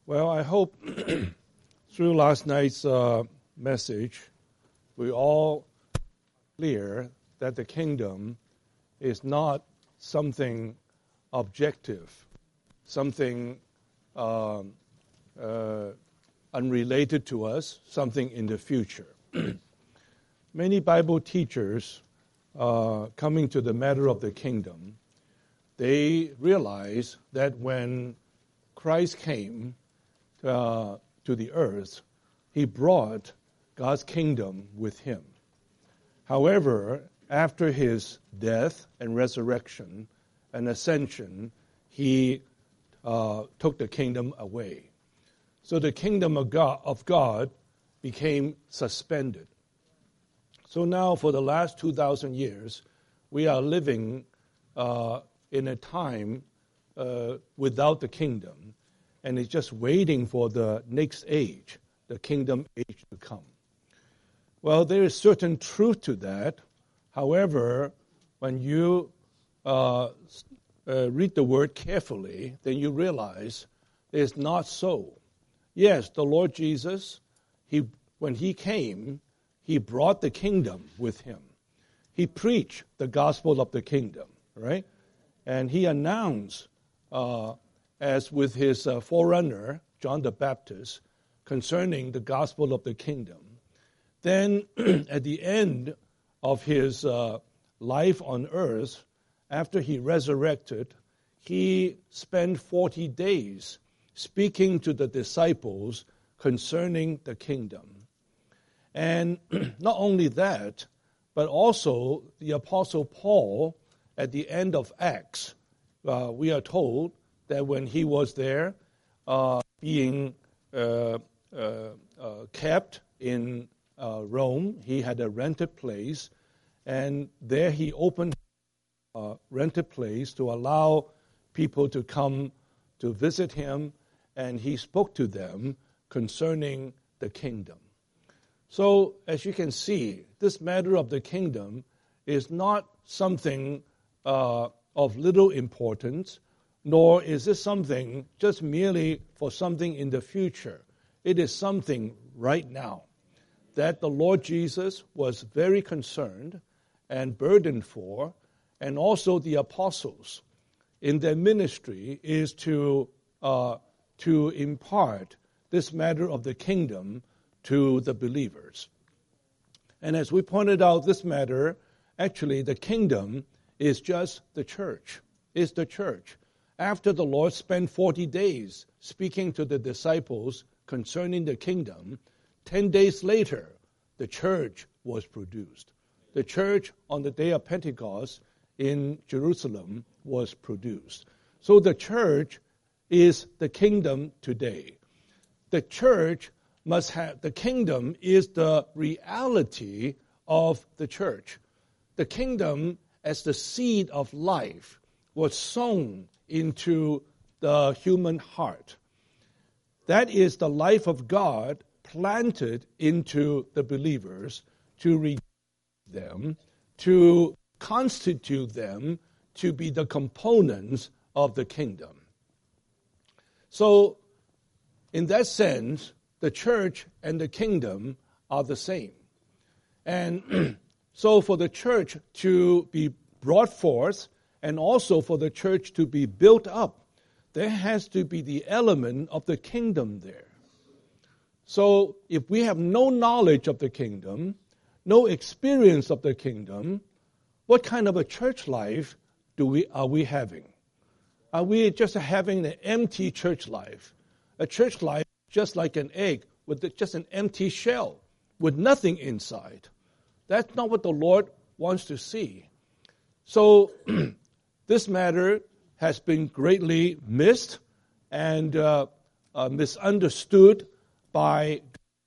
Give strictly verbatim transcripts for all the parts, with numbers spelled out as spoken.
Well, I hope through last night's uh, message, we all clear that the kingdom is not something objective, something um, uh, unrelated to us, something in the future. Many Bible teachers uh, coming to the matter of the kingdom, they realize that when Christ came uh, to the earth, he brought God's kingdom with him. However, after his death and resurrection and ascension, he uh, took the kingdom away. So the kingdom of God, of God became suspended. So now for the last two thousand years, we are living uh, in a time uh, without the kingdom, and it's just waiting for the next age, the kingdom age to come. Well, there is certain truth to that. However, when you uh, uh, read the word carefully, then you realize it's not so. Yes, the Lord Jesus, he when he came, he brought the kingdom with him. He preached the gospel of the kingdom, right? And he announced, uh, as with his uh, forerunner, John the Baptist, concerning the gospel of the kingdom. Then at the end of his uh, life on earth, after he resurrected, he spent forty days speaking to the disciples concerning the kingdom. And not only that, but also the Apostle Paul, at the end of Acts, uh, we are told that when he was there uh, being uh, uh, uh, kept in uh, Rome, he had a rented place, and there he opened a rented place to allow people to come to visit him, and he spoke to them concerning the kingdom. So, as you can see, this matter of the kingdom is not something uh, of little importance, nor is this something just merely for something in the future. It is something right now that the Lord Jesus was very concerned and burdened for, and also the apostles in their ministry is to uh, to impart this matter of the kingdom to the believers. And as we pointed out, this matter, actually the kingdom is just the church, is the church. After the Lord spent forty days speaking to the disciples concerning the kingdom, ten days later, the church was produced. The church on the day of Pentecost in Jerusalem was produced. So the church is the kingdom today. The church must have, the kingdom is the reality of the church. The kingdom, as the seed of life, was sown into the human heart. That is the life of God planted into the believers to redeem them, to constitute them to be the components of the kingdom. So, in that sense, the church and the kingdom are the same. And so for the church to be brought forth and also for the church to be built up, there has to be the element of the kingdom there. So if we have no knowledge of the kingdom, no experience of the kingdom, what kind of a church life do we are we having? Are we just having an empty church life? A church life just like an egg with just an empty shell with nothing inside. That's not what the Lord wants to see. So this matter has been greatly missed and uh, uh, misunderstood by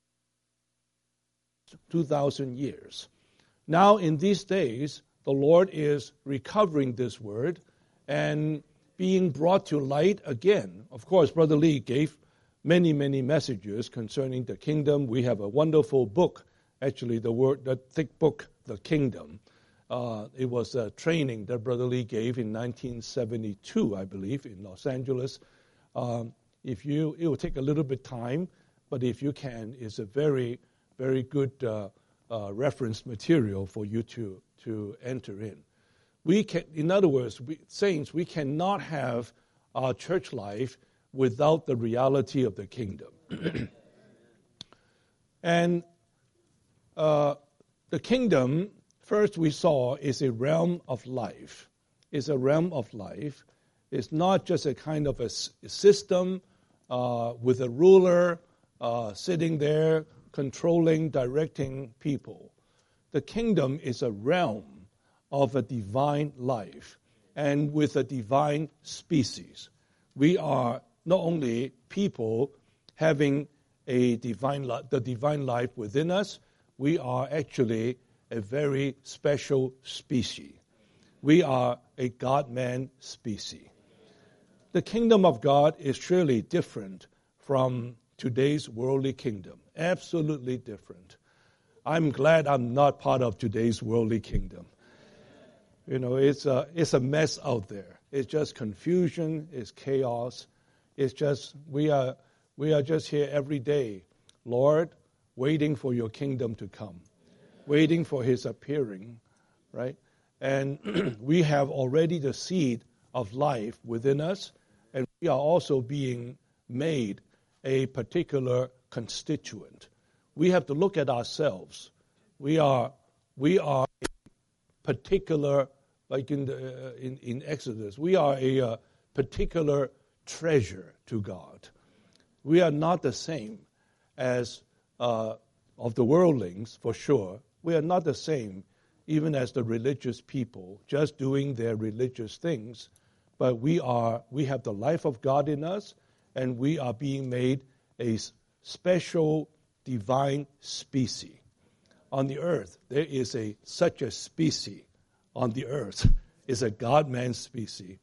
two thousand years. Now in these days, the Lord is recovering this word and being brought to light again. Of course, Brother Lee gave many, many messages concerning the kingdom. We have a wonderful book, actually, the word, the thick book, The Kingdom. Uh, it was a training that Brother Lee gave in nineteen seventy-two, I believe, in Los Angeles. Um, If you, it will take a little bit time, but if you can, it's a very, very good uh, uh, reference material for you to, to enter in. We can, in other words, we, saints, we cannot have our church life without the reality of the kingdom. And uh, the kingdom, first we saw, is a realm of life. It's a realm of life. It's not just a kind of a, a system uh, with a ruler uh, sitting there controlling, directing people. The kingdom is a realm of a divine life and with a divine species. We are not only people having a divine li- the divine life within us, we are actually a very special species. We are a God-man species. The kingdom of God is surely different from today's worldly kingdom. Absolutely different. I'm glad I'm not part of today's worldly kingdom. You know, it's a, it's a mess out there. It's just confusion, it's chaos. It's just, we are, we are just here every day, Lord, waiting for your kingdom to come, waiting for his appearing, right? And we have already the seed of life within us, and we are also being made a particular constituent. We have to look at ourselves. We are, we are a particular, like in, the, uh, in, in Exodus, we are a uh, particular treasure to God. We are not the same as uh, of the worldlings, for sure. We are not the same even as the religious people, just doing their religious things. But we are, we have the life of God in us, and we are being made a special divine species. On the earth, there is a such a species on the earth. It's a God-man species.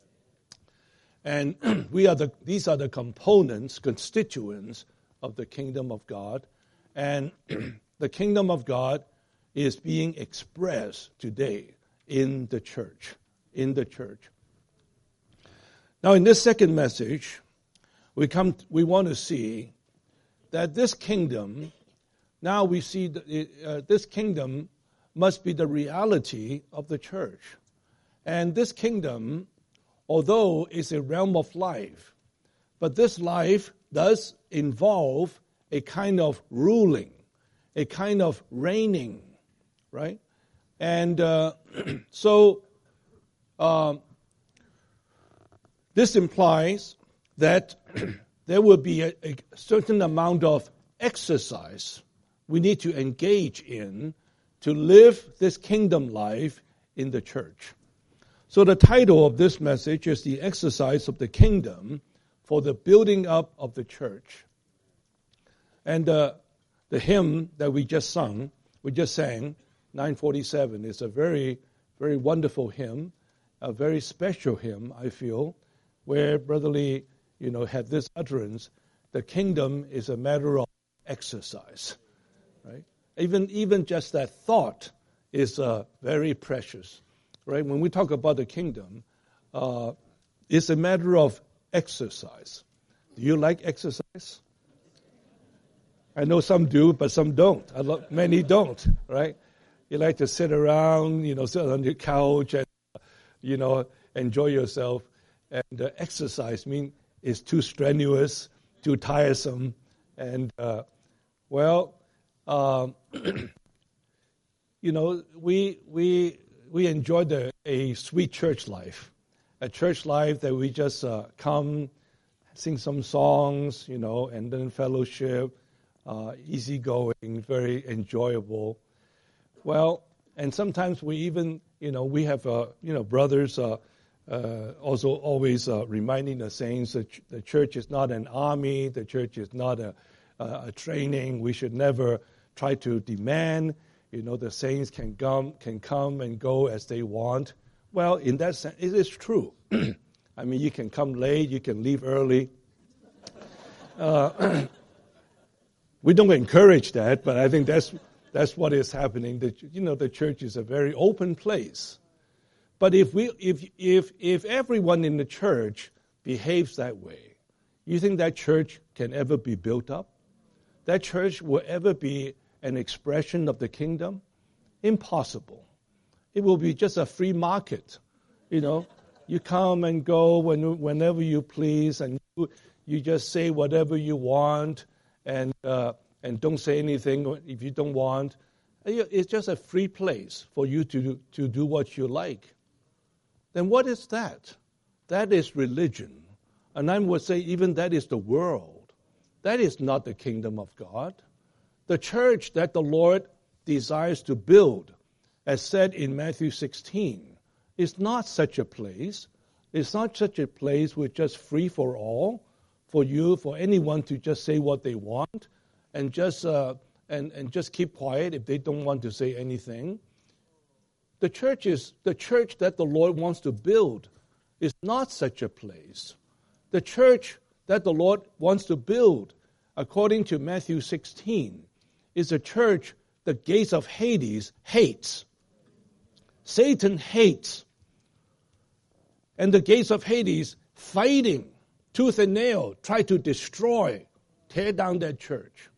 And we are the, these are the components, constituents of the kingdom of God. And the kingdom of God is being expressed today in the church, in the church. Now, in this second message, we come, we want to see that this kingdom, now we see that it, uh, this kingdom must be the reality of the church. And this kingdom, although it's a realm of life, but this life does involve a kind of ruling, a kind of reigning, right? And uh, so um, this implies that there will be a, a certain amount of exercise we need to engage in to live this kingdom life in the church. So the title of this message is The Exercise of the Kingdom for the Building Up of the Church. And uh, the hymn that we just sung, we just sang, nine forty-seven, is a very, very wonderful hymn, a very special hymn, I feel, where Brother Lee, you know, had this utterance, the kingdom is a matter of exercise, right? Even, even just that thought is uh, very precious. Right? When we talk about the kingdom, uh, it's a matter of exercise. Do you like exercise? I know some do, but some don't. I lo- many don't, right? You like to sit around, you know, sit on your couch and, you know, enjoy yourself. And uh, exercise, I mean, is too strenuous, too tiresome. And, uh, well, um, you know, we we... we enjoy the, a sweet church life, a church life that we just uh, come, sing some songs, you know, and then fellowship, uh, easygoing, very enjoyable. Well, and sometimes we even, you know, we have, uh, you know, brothers uh, uh, also always uh, reminding the saints that ch- the church is not an army, the church is not a, a, a training. We should never try to demand. You know, the saints can come, can come and go as they want. Well, in that sense, it is true. I mean, you can come late, you can leave early. Uh, we don't encourage that, but I think that's that's what is happening. The, you know, the church is a very open place. But if we, if if if everyone in the church behaves that way, You think that church can ever be built up? That church will ever be an expression of the kingdom? Impossible. It will be just a free market. You know, you come and go when, whenever you please, and you, you just say whatever you want, and uh, and don't say anything if you don't want. It's just a free place for you to, to do what you like. Then what is that? That is religion. And I would say even that is the world. That is not the kingdom of God. The church that the Lord desires to build, as said in Matthew sixteen, is not such a place. It's not such a place with just free for all, for you, for anyone to just say what they want and just uh, and, and just keep quiet if they don't want to say anything. The church is the church that the Lord wants to build is not such a place. The church that the Lord wants to build, according to Matthew sixteen, is a church the gates of Hades hates. Satan hates. And the gates of Hades fighting tooth and nail, try to destroy, tear down that church.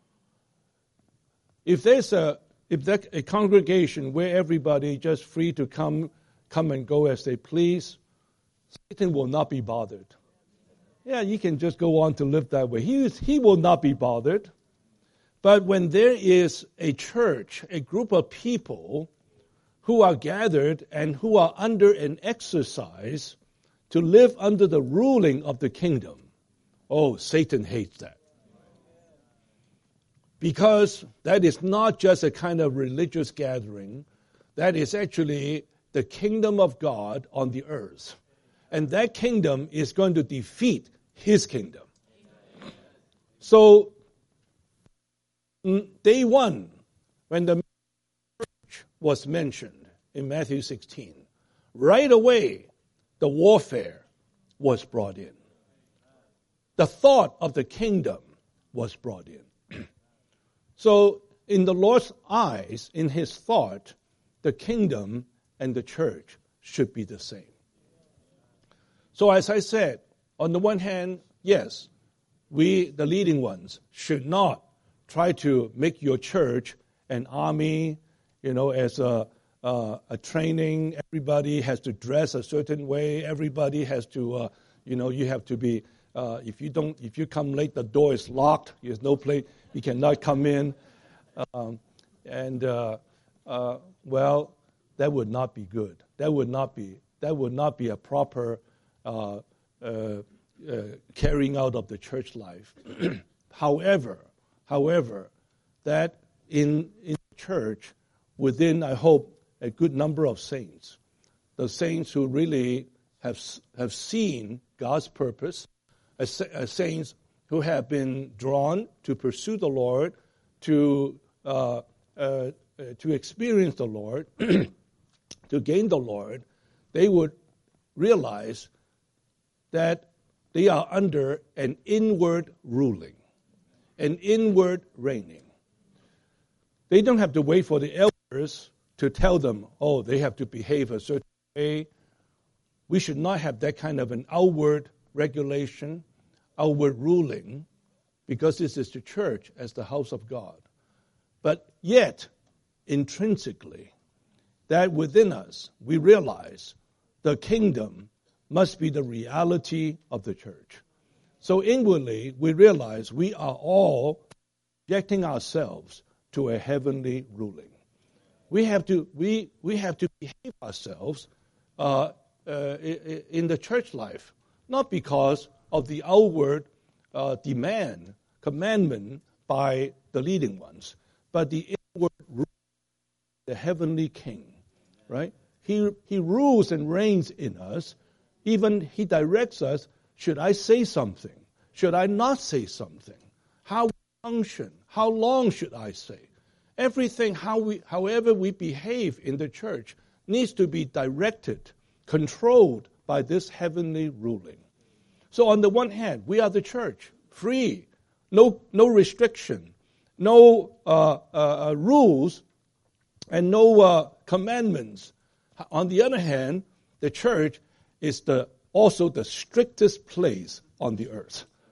If there's a if there's a congregation where everybody just free to come come and go as they please, Satan will not be bothered. Yeah, you can just go on to live that way. He is, he will not be bothered. But when there is a church, a group of people who are gathered and who are under an exercise to live under the ruling of the kingdom, oh, Satan hates that. Because that is not just a kind of religious gathering. That is actually the kingdom of God on the earth. And that kingdom is going to defeat his kingdom. So, day one, when the church was mentioned in Matthew sixteen, right away, the warfare was brought in. The thought of the kingdom was brought in. So, in the Lord's eyes, in his thought, the kingdom and the church should be the same. So as I said, on the one hand, yes, we, the leading ones, should not try to make your church an army, you know, as a, uh, a training. Everybody has to dress a certain way. Everybody has to, uh, you know, you have to be, uh, if you don't, if you come late, the door is locked. There's no place. You cannot come in. Um, and, uh, uh, well, that would not be good. That would not be, that would not be a proper Uh, uh, uh, carrying out of the church life. however, however, that in in church, within I hope a good number of saints, the saints who really have have seen God's purpose, as, as saints who have been drawn to pursue the Lord, to uh, uh, to experience the Lord, to gain the Lord, they would realize that they are under an inward ruling, an inward reigning. They don't have to wait for the elders to tell them, oh, they have to behave a certain way. We should not have that kind of an outward regulation, outward ruling, because this is the church as the house of God. But yet, intrinsically, that within us, we realize the kingdom must be the reality of the church. So inwardly, we realize we are all subjecting ourselves to a heavenly ruling. We have to we we have to behave ourselves uh, uh, in the church life, not because of the outward uh, demand, commandment by the leading ones, but the inward rule, the heavenly King, right? He he rules and reigns in us. Even he directs us, should I say something? Should I not say something? How we function? How long should I say? Everything, how we, however we behave in the church, needs to be directed, controlled by this heavenly ruling. So on the one hand, we are the church, free, no, no restriction, no uh, uh, rules, and no uh, commandments. On the other hand, the church is the also the strictest place on the earth.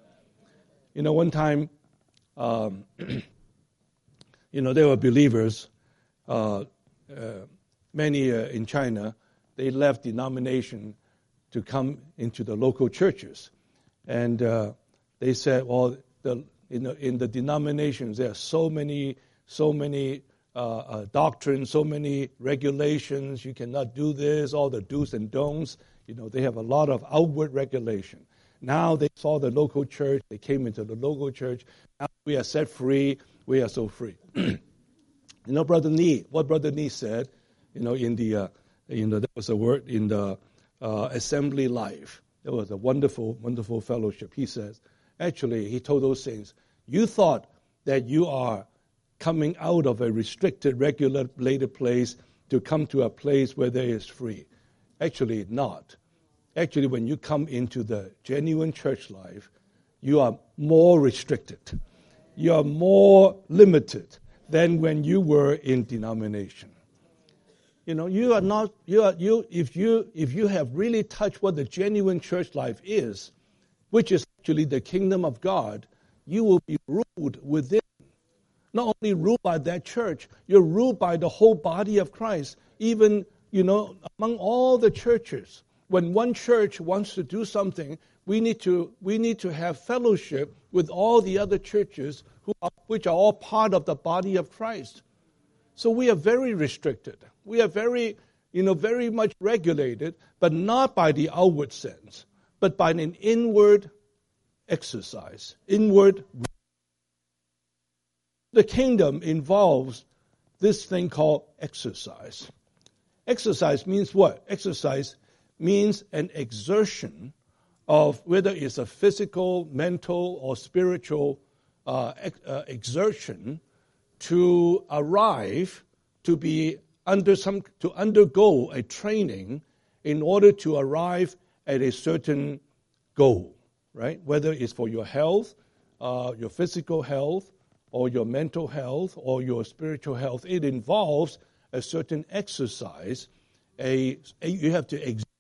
You know, one time, um, you know, there were believers, uh, uh, many uh, in China, they left denomination to come into the local churches. And uh, they said, well, the, in, the, in the denominations, there are so many, so many uh, uh, doctrines, so many regulations. You cannot do this, all the do's and don'ts. You know, they have a lot of outward regulation. Now they saw the local church. They came into the local church. Now we are set free. We are so free. You know, Brother Nee, what Brother Nee said, you know, in the, uh, you know, there was a word in the uh, assembly life. It was a wonderful, wonderful fellowship. He says, actually, he told those saints, you thought that you are coming out of a restricted, regulated place to come to a place where there is free. Actually, not. Actually, when you come into the genuine church life, you are more restricted. You are more limited than when you were in denomination. You know, you are not, you are, you, if you, if you have really touched what the genuine church life is, which is actually the kingdom of God, you will be ruled within. Not only ruled by that church, you're ruled by the whole body of Christ. Even, you know, among all the churches, when one church wants to do something, we need to, we need to have fellowship with all the other churches who are, which are all part of the body of Christ. So we are very restricted. We are very, you know, very much regulated, but not by the outward sense, but by an inward exercise, inward. The kingdom involves this thing called exercise. Exercise means what? Exercise means an exertion of whether it's a physical, mental, or spiritual uh, ex- uh, exertion to arrive, to be under some, to undergo a training in order to arrive at a certain goal, right? Whether it's for your health, uh, your physical health, or your mental health, or your spiritual health, it involves a certain exercise. A, a you have to exert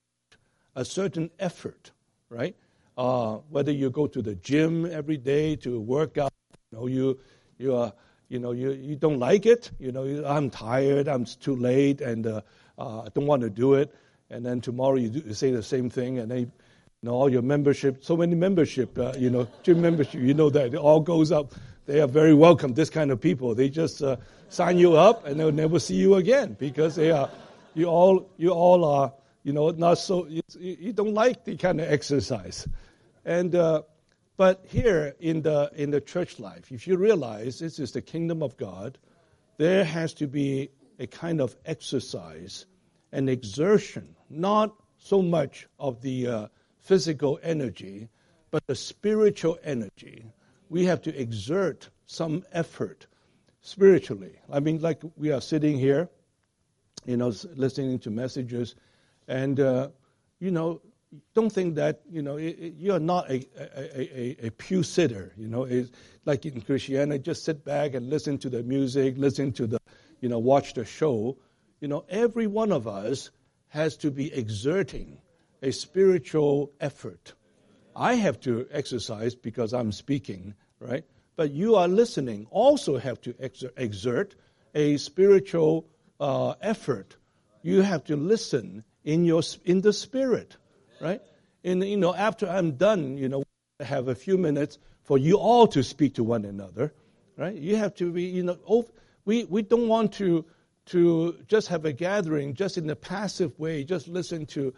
a certain effort, right? Uh, whether you go to the gym every day to work out, you know, you you are, you know, you, you don't like it, you know, I'm tired, I'm too late, and uh, uh, I don't want to do it. And then tomorrow you, do, you say the same thing, and then you know all your membership, so many membership, uh, you know, gym membership, you know that it all goes up. They are very welcome, this kind of people. They just uh, sign you up and they'll never see you again because they are, you all, you all are, you know, not so, you, you don't like the kind of exercise. And, uh, but here in the, in the church life, if you realize this is the kingdom of God, there has to be a kind of exercise, an exertion, not so much of the uh, physical energy, but the spiritual energy. We have to exert some effort spiritually. I mean, like we are sitting here, you know, listening to messages, and, uh, you know, don't think that, you know, it, it, you're not a, a, a, a pew sitter, you know. It's like in Christianity, just sit back and listen to the music, listen to the, you know, watch the show. You know, every one of us has to be exerting a spiritual effort. I have to exercise because I'm speaking, right? But you are listening also have to exer- exert a spiritual uh, effort. You have to listen in your in the spirit, right? And you know, after I'm done, you know, I have a few minutes for you all to speak to one another, right? You have to be, you know, oh, we we don't want to to just have a gathering just in a passive way, just listen to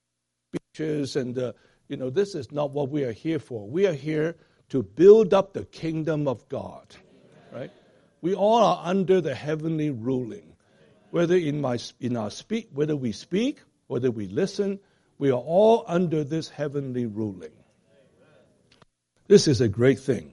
speeches and. Uh, You know, this is not what we are here for. We are here to build up the kingdom of God, right? We all are under the heavenly ruling. Whether in my in our speak, whether we speak, whether we listen, we are all under this heavenly ruling. This is a great thing.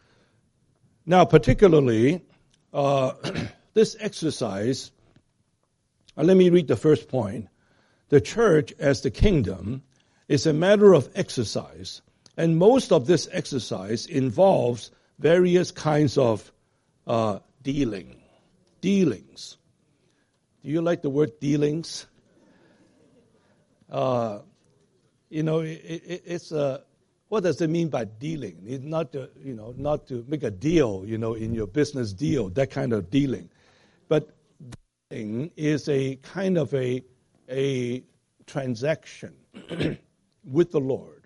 Now, particularly, uh, this exercise, uh, let me read the first point. The church as the kingdom is a matter of exercise, and most of this exercise involves various kinds of uh, dealing, dealings. Do you like the word dealings? Uh, you know, it, it, it's a what does it mean by dealing? It's not to, you know, not to make a deal, you know, in your business deal, that kind of dealing. But dealing is a kind of a, a transaction with the Lord.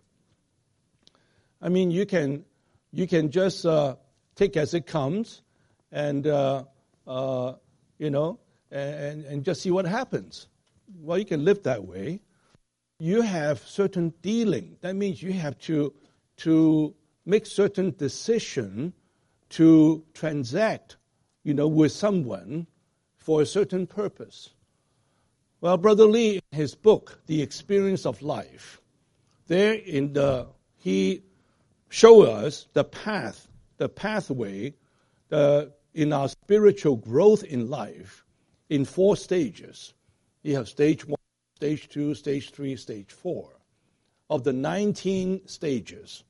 I mean, you can you can just uh, take as it comes, and uh, uh, you know, and and just see what happens. Well, you can live that way. You have certain dealing. That means you have to to make certain decision to transact, you know, with someone for a certain purpose. Well, Brother Lee, in his book, The Experience of Life, there in the he showed us the path, the pathway, the in our spiritual growth in life, in four stages. You have stage one, stage two, stage three, stage four, of the nineteen stages.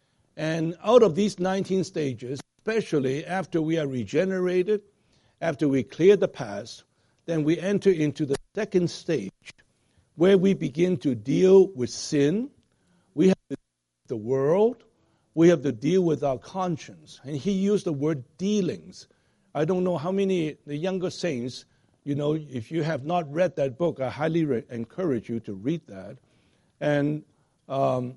And out of these nineteen stages, especially after we are regenerated, after we clear the past, then we enter into the second stage, where we begin to deal with sin. We have to deal with the world. We have to deal with our conscience. And he used the word dealings. I don't know how many, the younger saints, you know, if you have not read that book, I highly re- encourage you to read that. And um,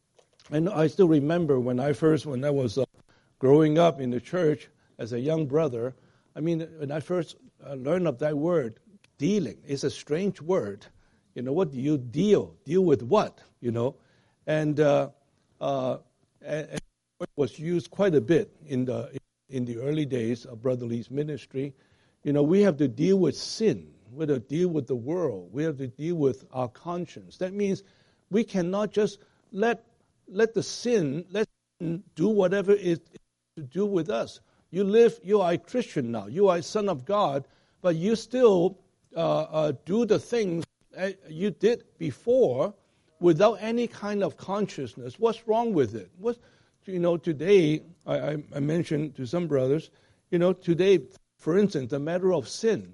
and I still remember when I first, when I was uh, growing up in the church as a young brother, I mean, when I first uh, learned of that word, dealing, it's a strange word. You know, what do you deal? Deal with what? You know, and uh, uh, and, and it was used quite a bit in the in the early days of Brother Lee's ministry. You know, we have to deal with sin. We have to deal with the world. We have to deal with our conscience. That means we cannot just let let the sin, let sin do whatever it is to do with us. You live, you are a Christian now. You are a son of God, but you still uh, uh, do the things you did before without any kind of consciousness. What's wrong with it? What, you know, today, I, I mentioned to some brothers, you know, today, for instance, the matter of sin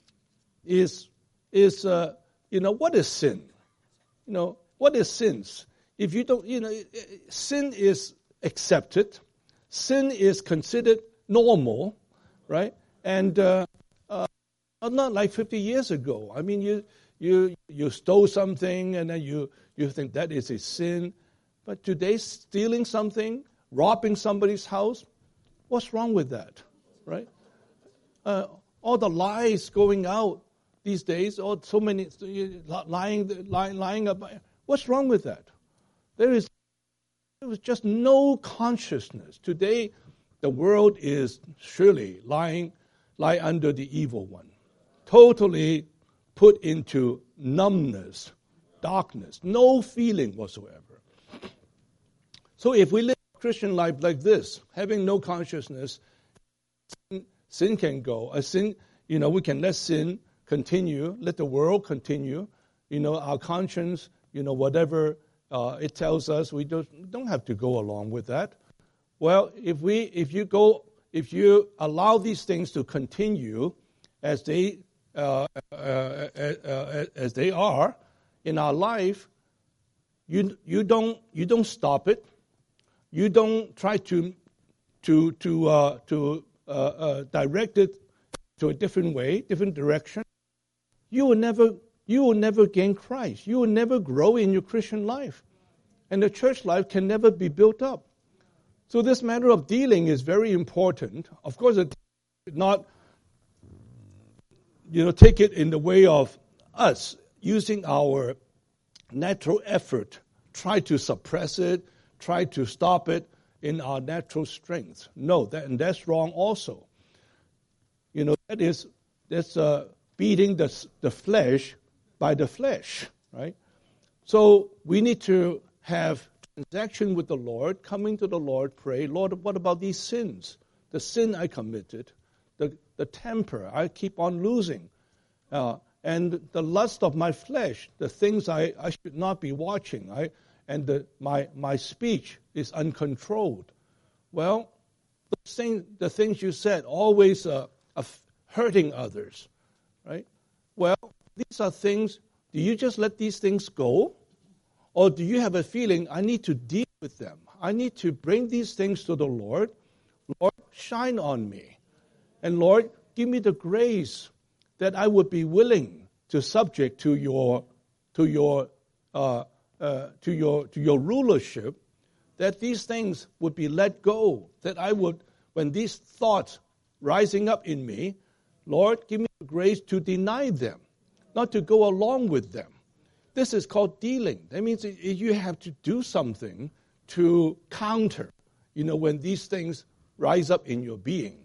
is, is uh, you know, what is sin? You know, what is sins? If you don't, you know, sin is accepted. Sin is considered normal, right? And uh, uh, not like fifty years ago. I mean, you you you stole something and then you, you think that is a sin. But today, stealing something, robbing somebody's house, what's wrong with that, right? Uh, all the lies going out these days, or so many lying, lying, lying about. What's wrong with that? There is, there was just no consciousness. Today, the world is surely lying, lie under the evil one, totally put into numbness, darkness, no feeling whatsoever. So if we live a Christian life like this, having no consciousness, sin, sin can go. A sin, you know, we can let sin continue, let the world continue. You know, our conscience, you know, whatever uh, it tells us, we don't, don't have to go along with that. Well, if we, if you go, if you allow these things to continue as they, uh, uh, uh, uh, as they are in our life, you you don't you don't stop it. You don't try to to to uh, to uh, uh, direct it to a different way, different direction. You will never you will never gain Christ. You will never grow in your Christian life, and the church life can never be built up. So this matter of dealing is very important. Of course, it not, you know, take it in the way of us using our natural effort, try to suppress it, try to stop it in our natural strength. No, that, and that's wrong also. You know, that is that's uh, beating the the flesh by the flesh, right? So we need to have transaction with the Lord, coming to the Lord, pray, Lord, what about these sins? The sin I committed, the, the temper I keep on losing, uh, and the lust of my flesh, the things I, I should not be watching, I, and the, my, my speech is uncontrolled. Well, the, thing, the things you said, always uh, hurting others, right? Well, these are things, do you just let these things go? Or do you have a feeling, I need to deal with them. I need to bring these things to the Lord. Lord, shine on me. And Lord, give me the grace that I would be willing to subject to your to your uh, uh, to your to your rulership, that these things would be let go, that I would, when these thoughts rising up in me, Lord, give me the grace to deny them, not to go along with them. This is called dealing. That means you have to do something to counter, you know, when these things rise up in your being.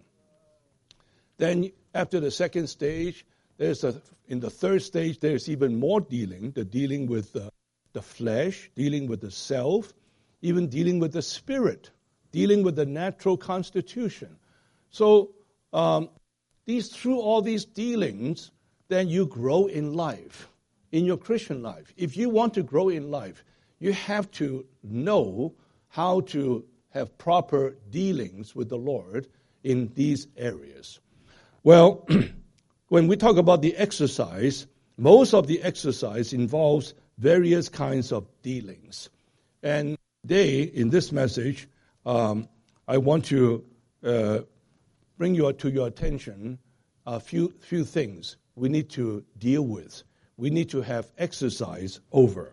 Then after the second stage, there's a, in the third stage, there's even more dealing, the dealing with the, the flesh, dealing with the self, even dealing with the spirit, dealing with the natural constitution. So um, these through all these dealings, then you grow in life, in your Christian life. If you want to grow in life, you have to know how to have proper dealings with the Lord in these areas. Well, when we talk about the exercise, most of the exercise involves various kinds of dealings. And today, in this message, um, I want to uh, bring your, to your attention a few, few things we need to deal with. We need to have exercise over.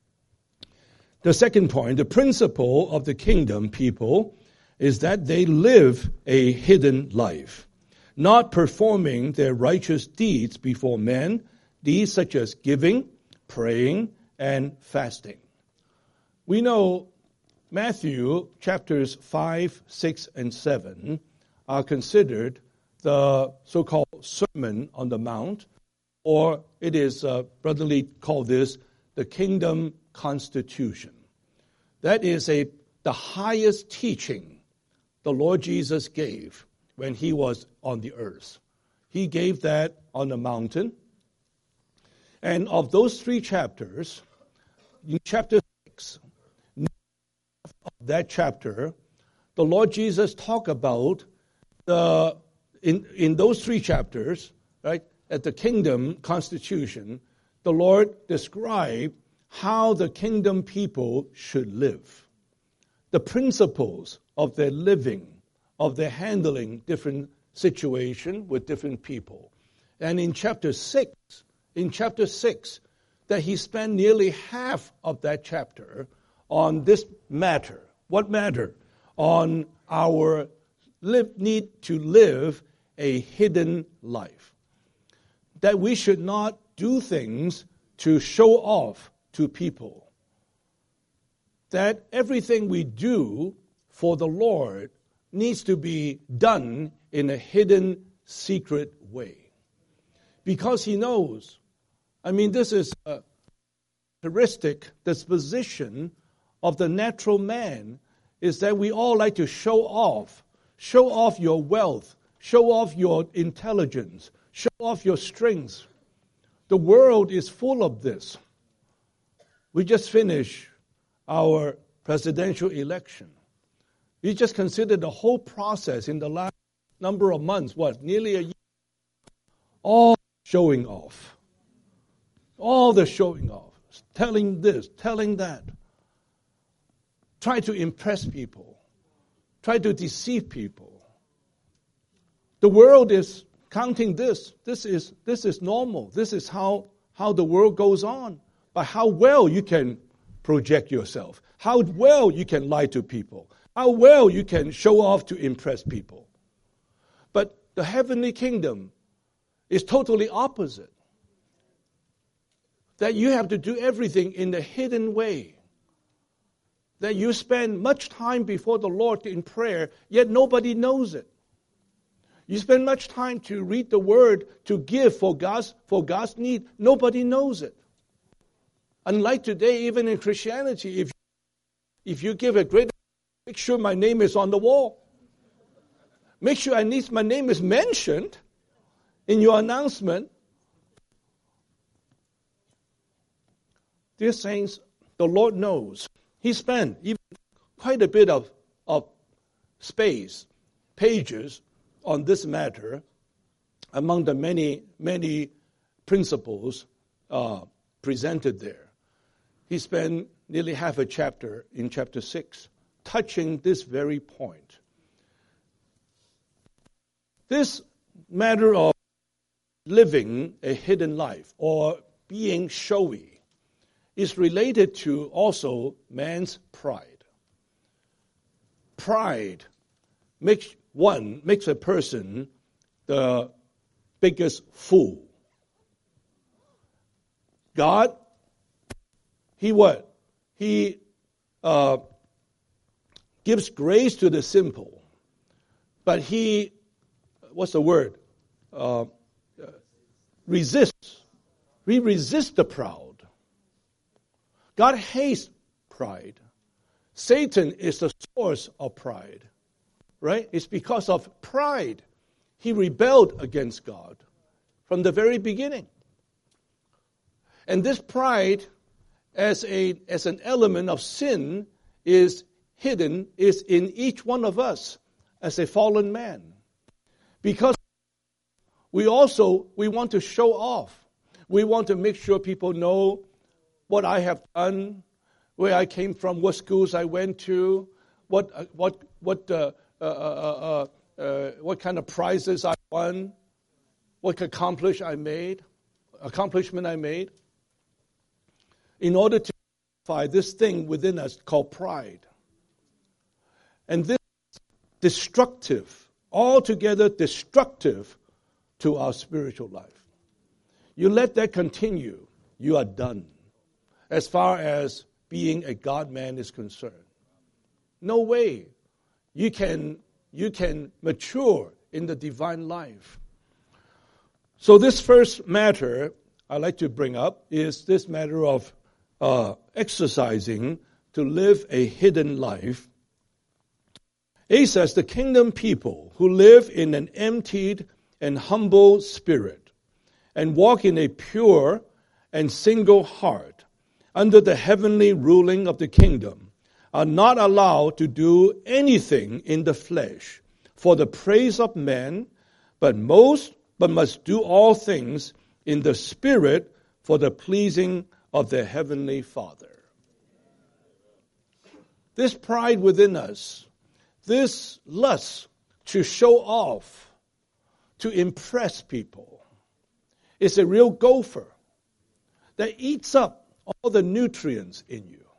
The second point, the principle of the kingdom people, is that they live a hidden life, not performing their righteous deeds before men, deeds such as giving, praying, and fasting. We know Matthew chapters five, six, and seven are considered the so-called Sermon on the Mount, or it is uh, brotherly called this the Kingdom Constitution. That is a the highest teaching the Lord Jesus gave when he was on the earth. He gave that on the mountain. And of those three chapters, in chapter six, of that chapter, the Lord Jesus talked about the in in those three chapters, right, at the Kingdom Constitution, the Lord described how the kingdom people should live, the principles of their living, of their handling different situation with different people. And in chapter six, in chapter six, that he spent nearly half of that chapter on this matter. What matter? On our live, need to live a hidden life. That we should not do things to show off to people. That everything we do for the Lord needs to be done in a hidden, secret way. Because he knows, I mean, this is a characteristic disposition of the natural man, is that we all like to show off. Show off your wealth. Show off your intelligence. Show off your strength. The world is full of this. We just finished our presidential election. We just considered the whole process in the last number of months, what, nearly a year, all showing off. All the showing off. Telling this, telling that. Try to impress people. Try to deceive people. The world is counting this. This is this is normal. This is how, how the world goes on. By how well you can project yourself. How well you can lie to people. How well you can show off to impress people. But the heavenly kingdom is totally opposite. That you have to do everything in a hidden way. That you spend much time before the Lord in prayer, yet nobody knows it. You spend much time to read the Word, to give for God's, for God's need. Nobody knows it. Unlike today, even in Christianity, if, if you give a great, make sure my name is on the wall. Make sure at least my name is mentioned in your announcement. Dear saints, the Lord knows. He spent even quite a bit of, of space, pages, on this matter, among the many, many principles uh, presented there. He spent nearly half a chapter in chapter six, touching this very point. This matter of living a hidden life or being showy is related to also man's pride. Pride makes one, makes a person the biggest fool. God, He what? He uh, gives grace to the simple, but He, what's the word? Uh, resists. We resist the proud. God hates pride. Satan is the source of pride, right? It's because of pride he rebelled against God from the very beginning. And this pride, as a as an element of sin, is hidden, is in each one of us as a fallen man. Because we also, we want to show off. We want to make sure people know what I have done, where I came from, what schools I went to, what uh, what what uh, uh, uh, uh, uh, what kind of prizes I won, what accomplish I made, accomplishment I made. In order to identify this thing within us called pride. And this is destructive, altogether destructive to our spiritual life. You let that continue, you are done as far as being a God-man is concerned. No way you can, you can mature in the divine life. So this first matter I'd like to bring up is this matter of Uh, exercising to live a hidden life. He says the kingdom people who live in an emptied and humble spirit and walk in a pure and single heart under the heavenly ruling of the kingdom are not allowed to do anything in the flesh for the praise of men, but most but must do all things in the spirit for the pleasing of their heavenly Father. This pride within us, this lust to show off, to impress people, is a real gopher that eats up all the nutrients in you.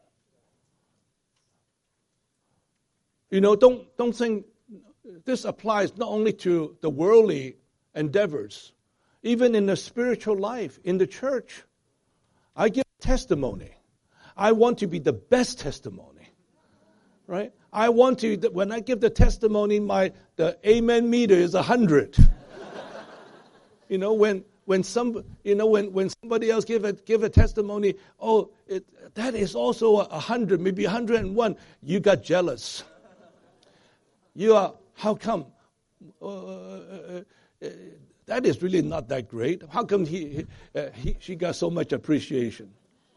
You know, don't, don't think this applies not only to the worldly endeavors, even in the spiritual life, in the church. I give testimony. I want to be the best testimony, right? I want to, when I give the testimony, my the amen meter is a hundred. You know, when when some, you know, when, when somebody else give a give a testimony, oh, it, that is also a hundred, maybe a hundred and one. You got jealous. You are. How come? Uh, uh, uh, That is really not that great. How come he, uh, he she got so much appreciation?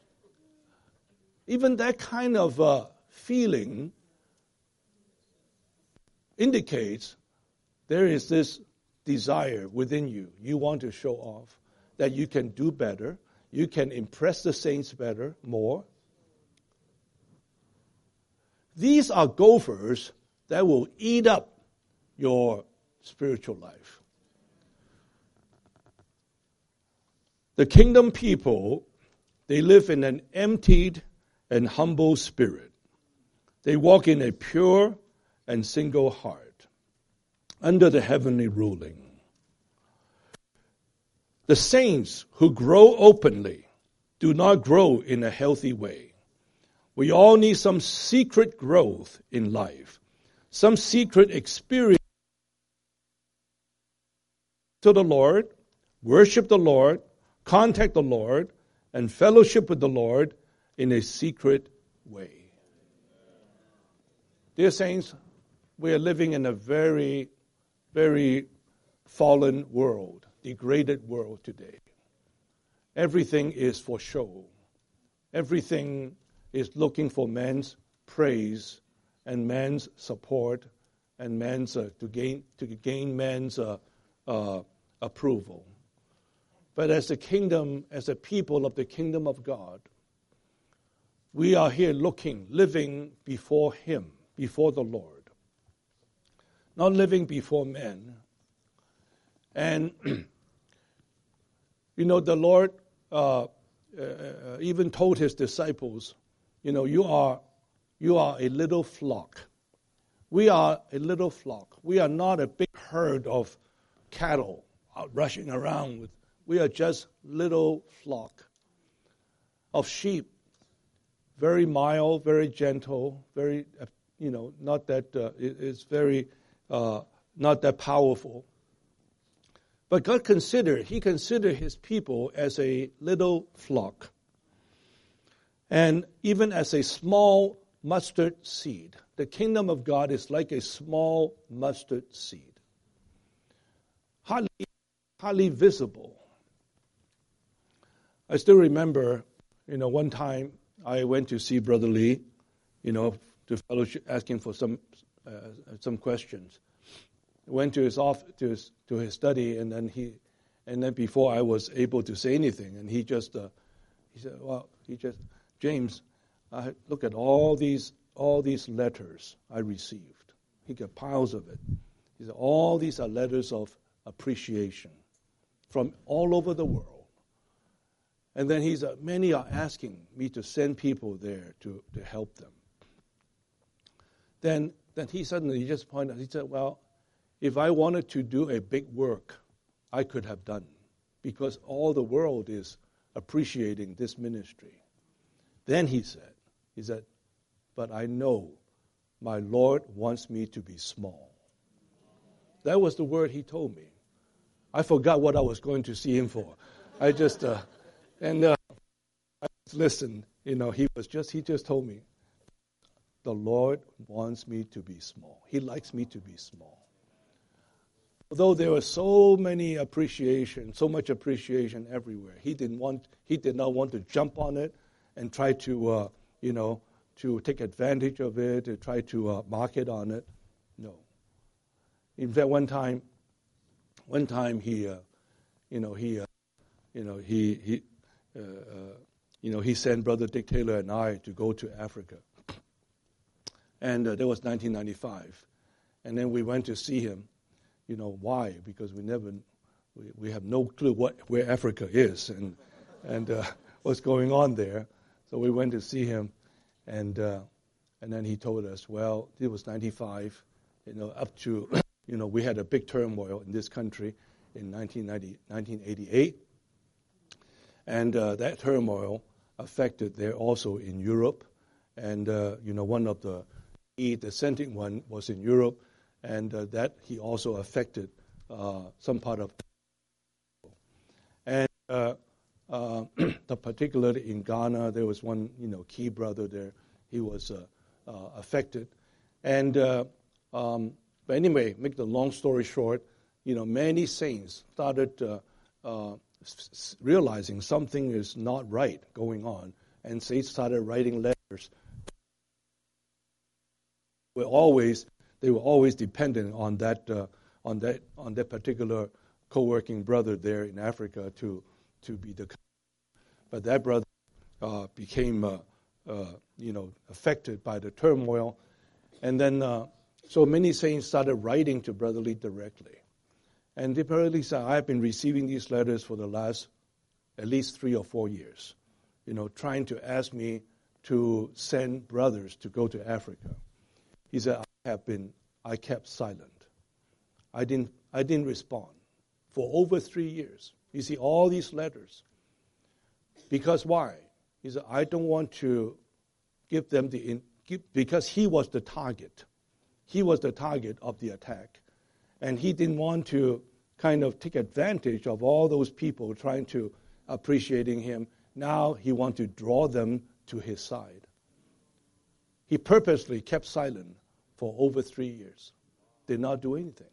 Even that kind of uh, feeling indicates there is this desire within you. You want to show off that you can do better. You can impress the saints better, more. These are gophers that will eat up your spiritual life. The kingdom people, they live in an emptied and humble spirit. They walk in a pure and single heart under the heavenly ruling. The saints who grow openly do not grow in a healthy way. We all need some secret growth in life, some secret experience to the Lord, worship the Lord, contact the Lord, and fellowship with the Lord in a secret way. Dear saints, we are living in a very, very fallen world, degraded world today. Everything is for show. Everything is looking for man's praise and man's support and man's uh, to gain to gain man's uh, uh, approval. But as a kingdom, as a people of the kingdom of God, we are here looking, living before Him, before the Lord, not living before men. And, you know, the Lord uh, uh, even told His disciples, you know, you are, you are a little flock. We are a little flock. We are not a big herd of cattle out rushing around. With, we are just little flock of sheep, very mild, very gentle, very, uh, you know, not that, uh, it, it's very, uh, not that powerful. But God considered, He considered His people as a little flock. And even as a small mustard seed. The kingdom of God is like a small mustard seed. Hardly, hardly visible. I still remember, you know, one time I went to see Brother Lee, you know, to fellowship, asking for some uh, some questions. I went to his off to his to his study, and then he, and then before I was able to say anything, and he just uh, he said, well, he just James, I look at all these all these letters I received. He got piles of it. He said, all these are letters of appreciation from all over the world. And then he said, many are asking me to send people there to, to help them. Then then he suddenly he just pointed out, he said, well, if I wanted to do a big work, I could have done, because all the world is appreciating this ministry. Then he said, he said, but I know my Lord wants me to be small. That was the word he told me. I forgot what I was going to see him for. I just, uh, and uh, I just listened. You know, he was just, he just told me, the Lord wants me to be small. He likes me to be small. Although there was so many appreciation, so much appreciation everywhere, he didn't want, he did not want to jump on it and try to, uh, you know, to take advantage of it, to try to uh, market on it. No. In fact, one time, one time he, uh, you know, he, uh, you know, he, he, uh, uh, you know, he sent Brother Dick Taylor and I to go to Africa, and uh, that was nineteen ninety-five, and then we went to see him. You know why? Because we never, we, we have no clue what where Africa is and and uh, what's going on there. So we went to see him, and uh, and then he told us, well, it was ninety-five, you know, up to, you know, we had a big turmoil in this country in nineteen ninety, nineteen eighty-eight, and uh, that turmoil affected there also in Europe, and uh, you know, one of the the dissenting one was in Europe. And uh, that he also affected uh, some part of, and uh, uh, particularly in Ghana, there was one, you know, key brother there. He was uh, uh, affected, and uh, um, but anyway, make the long story short, you know, many saints started uh, uh, s- realizing something is not right going on, and they started writing letters. We're always. They were always dependent on that, uh, on that, on that particular co-working brother there in Africa to, to be the. But that brother uh, became, uh, uh, you know, affected by the turmoil, and then uh, so many saints started writing to Brother Lee directly, and the Brother Lee said, "I've been receiving these letters for the last at least three or four years, you know, trying to ask me to send brothers to go to Africa." He said, have been, I kept silent. I didn't, I didn't respond for over three years. You see, all these letters. Because why? He said, I don't want to give them the, in, give, because he was the target. He was the target of the attack. And he didn't want to kind of take advantage of all those people trying to appreciating him. Now he wants to draw them to his side. He purposely kept silent for over three years, did not do anything.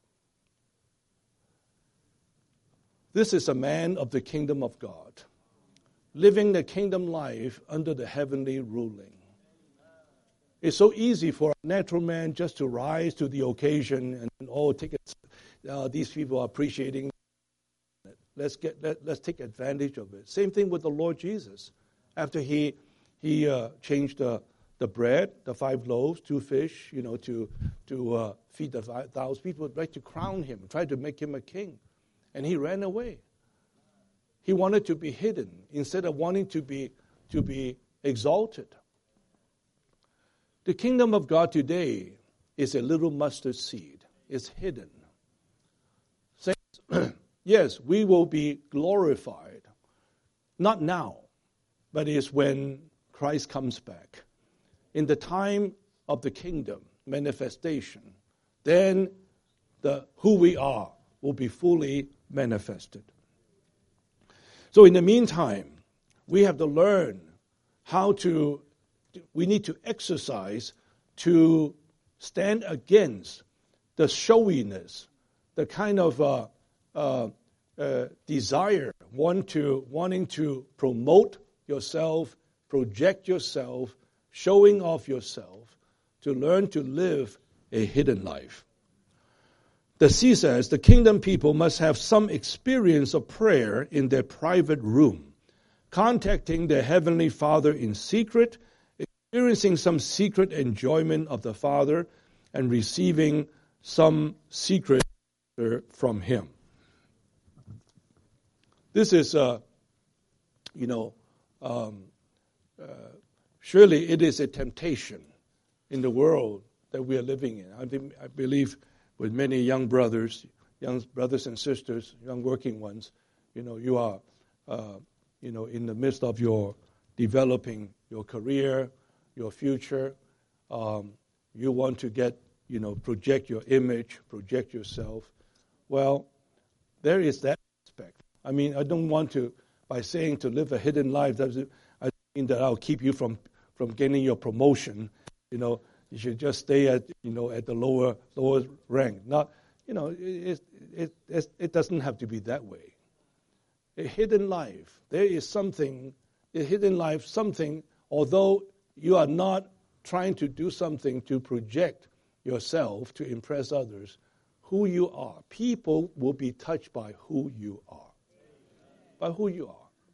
This is a man of the kingdom of God, living the kingdom life under the heavenly ruling. It's so easy for a natural man just to rise to the occasion and, oh, take it, uh, these people are appreciating it. Let's get let, let's take advantage of it. Same thing with the Lord Jesus. After he He uh, changed the, the bread, the five loaves, two fish, you know, to, to uh, feed the five thousand. People would like to crown him, try to make him a king. And he ran away. He wanted to be hidden instead of wanting to be, to be exalted. The kingdom of God today is a little mustard seed. It's hidden. Saints, yes, we will be glorified. Not now, but it's when Christ comes back. In the time of the kingdom manifestation, then the who we are will be fully manifested. So in the meantime, we have to learn how to, we need to exercise to stand against the showiness, the kind of uh, uh, uh, desire, want to, wanting to promote yourself, project yourself, showing off yourself, to learn to live a hidden life. The C says the kingdom people must have some experience of prayer in their private room, contacting their heavenly Father in secret, experiencing some secret enjoyment of the Father, and receiving some secret from Him. This is, uh, you know, um, uh, surely it is a temptation in the world that we are living in. I, think, I believe with many young brothers, young brothers and sisters, young working ones, you know, you are, uh, you know, in the midst of your developing your career, your future. Um, you want to get, you know, project your image, project yourself. Well, there is that aspect. I mean, I don't want to, by saying to live a hidden life, doesn't I don't mean that I'll keep you from, from getting your promotion. You know, you should just stay at, you know, at the lower lower rank. Not, you know, it it it, it doesn't have to be that way. A hidden life, there is something, a hidden life, something, although you are not trying to do something to project yourself to impress others, who you are. People will be touched by who you are. By who you are.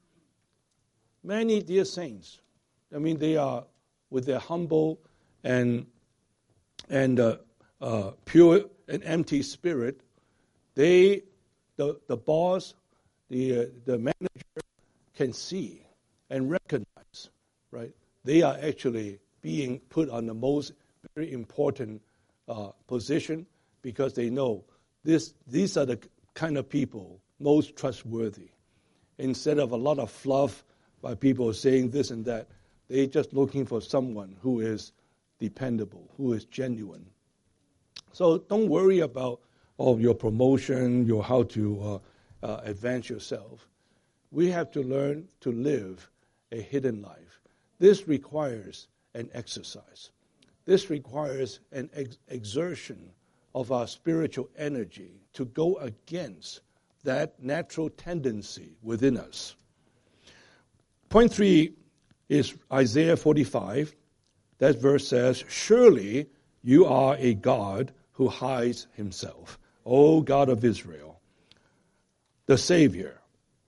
Many dear saints, I mean, they are with their humble and and uh, uh, pure and empty spirit. They, the the boss, the uh, the manager, can see and recognize, right? They are actually being put on the most very important uh, position because they know this. These are the kind of people most trustworthy. Instead of a lot of fluff by people saying this and that, they're just looking for someone who is dependable, who is genuine. So don't worry about oh, your promotion, your how to uh, uh, advance yourself. We have to learn to live a hidden life. This requires an exercise. This requires an ex- exertion of our spiritual energy to go against that natural tendency within us. Point three is Isaiah forty-five. That verse says, "Surely you are a God who hides himself, O God of Israel, the Savior."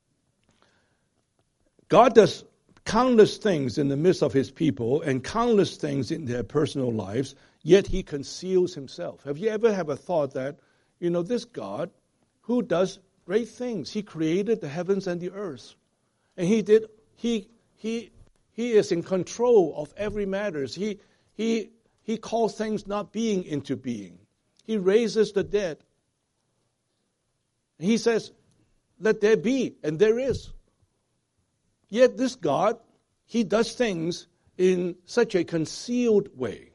God does countless things in the midst of his people and countless things in their personal lives, yet he conceals himself. Have you ever have a thought that, you know, this God who does great things, he created the heavens and the earth, and he did, he, he, he is in control of every matters. He, he, he calls things not being into being. He raises the dead. He says, let there be, and there is. Yet this God, he does things in such a concealed way.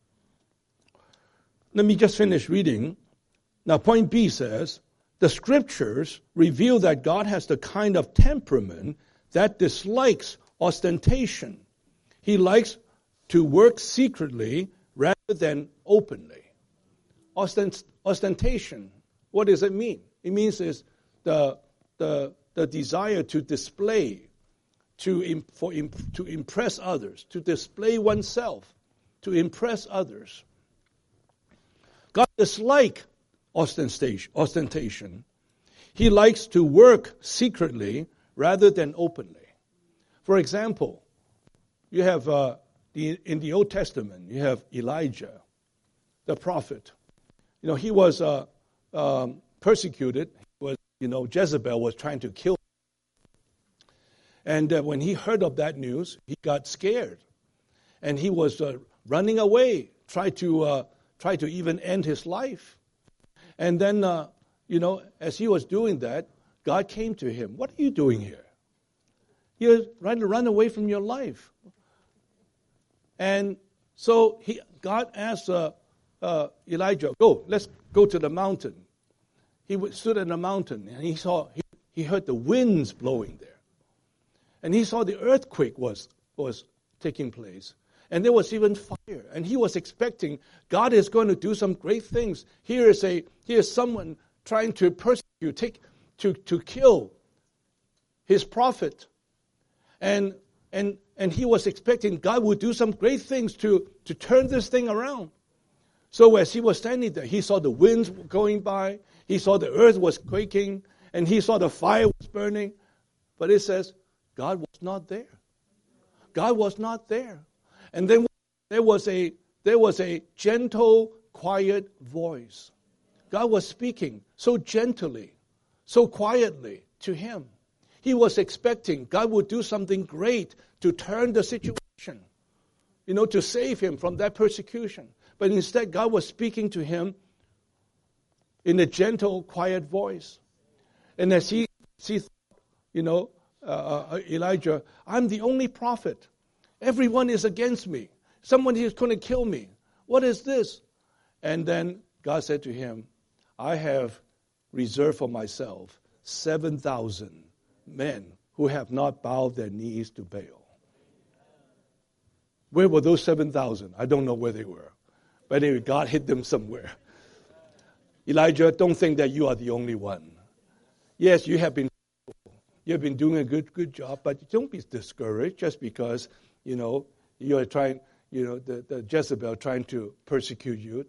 Let me just finish reading. Now, point B says, the scriptures reveal that God has the kind of temperament that dislikes ostentation. He likes to work secretly rather than openly. Ostent, ostentation, what does it mean? It means is the, the, the desire to display, to, for, to impress others, to display oneself, to impress others. God dislikes ostentation, ostentation. He likes to work secretly rather than openly. For example, you have uh, the, in the Old Testament, you have Elijah, the prophet. You know, he was uh, um, persecuted. He was, you know, Jezebel was trying to kill him. And uh, when he heard of that news, he got scared. And he was uh, running away, tried to, uh, try to even end his life. And then, uh, you know, as he was doing that, God came to him. What are you doing here? You're trying to run away from your life. And so he, God asked uh, uh, Elijah, go, let's go to the mountain. He stood in the mountain, and he saw, he, he heard the winds blowing there. And he saw the earthquake was, was taking place. And there was even fire. And he was expecting God is going to do some great things. Here is a here is someone trying to persecute, take to, to kill his prophet. And and and he was expecting God would do some great things to, to turn this thing around. So as he was standing there, he saw the winds going by, he saw the earth was quaking, and he saw the fire was burning. But it says God was not there. God was not there. And then there was a there was a gentle, quiet voice. God was speaking so gently, so quietly to him. He was expecting God would do something great to turn the situation, you know, to save him from that persecution. But instead, God was speaking to him in a gentle, quiet voice. And as he, he you know, uh, uh, Elijah, I'm the only prophet. Everyone is against me. Someone is going to kill me. What is this? And then God said to him, I have reserved for myself seven thousand men who have not bowed their knees to Baal. Where were those seven thousand? I don't know where they were. But anyway, God hid them somewhere. Elijah, don't think that you are the only one. Yes, you have been you've been doing a good good job, but don't be discouraged just because, you know, you're trying, you know, the, the Jezebel trying to persecute you.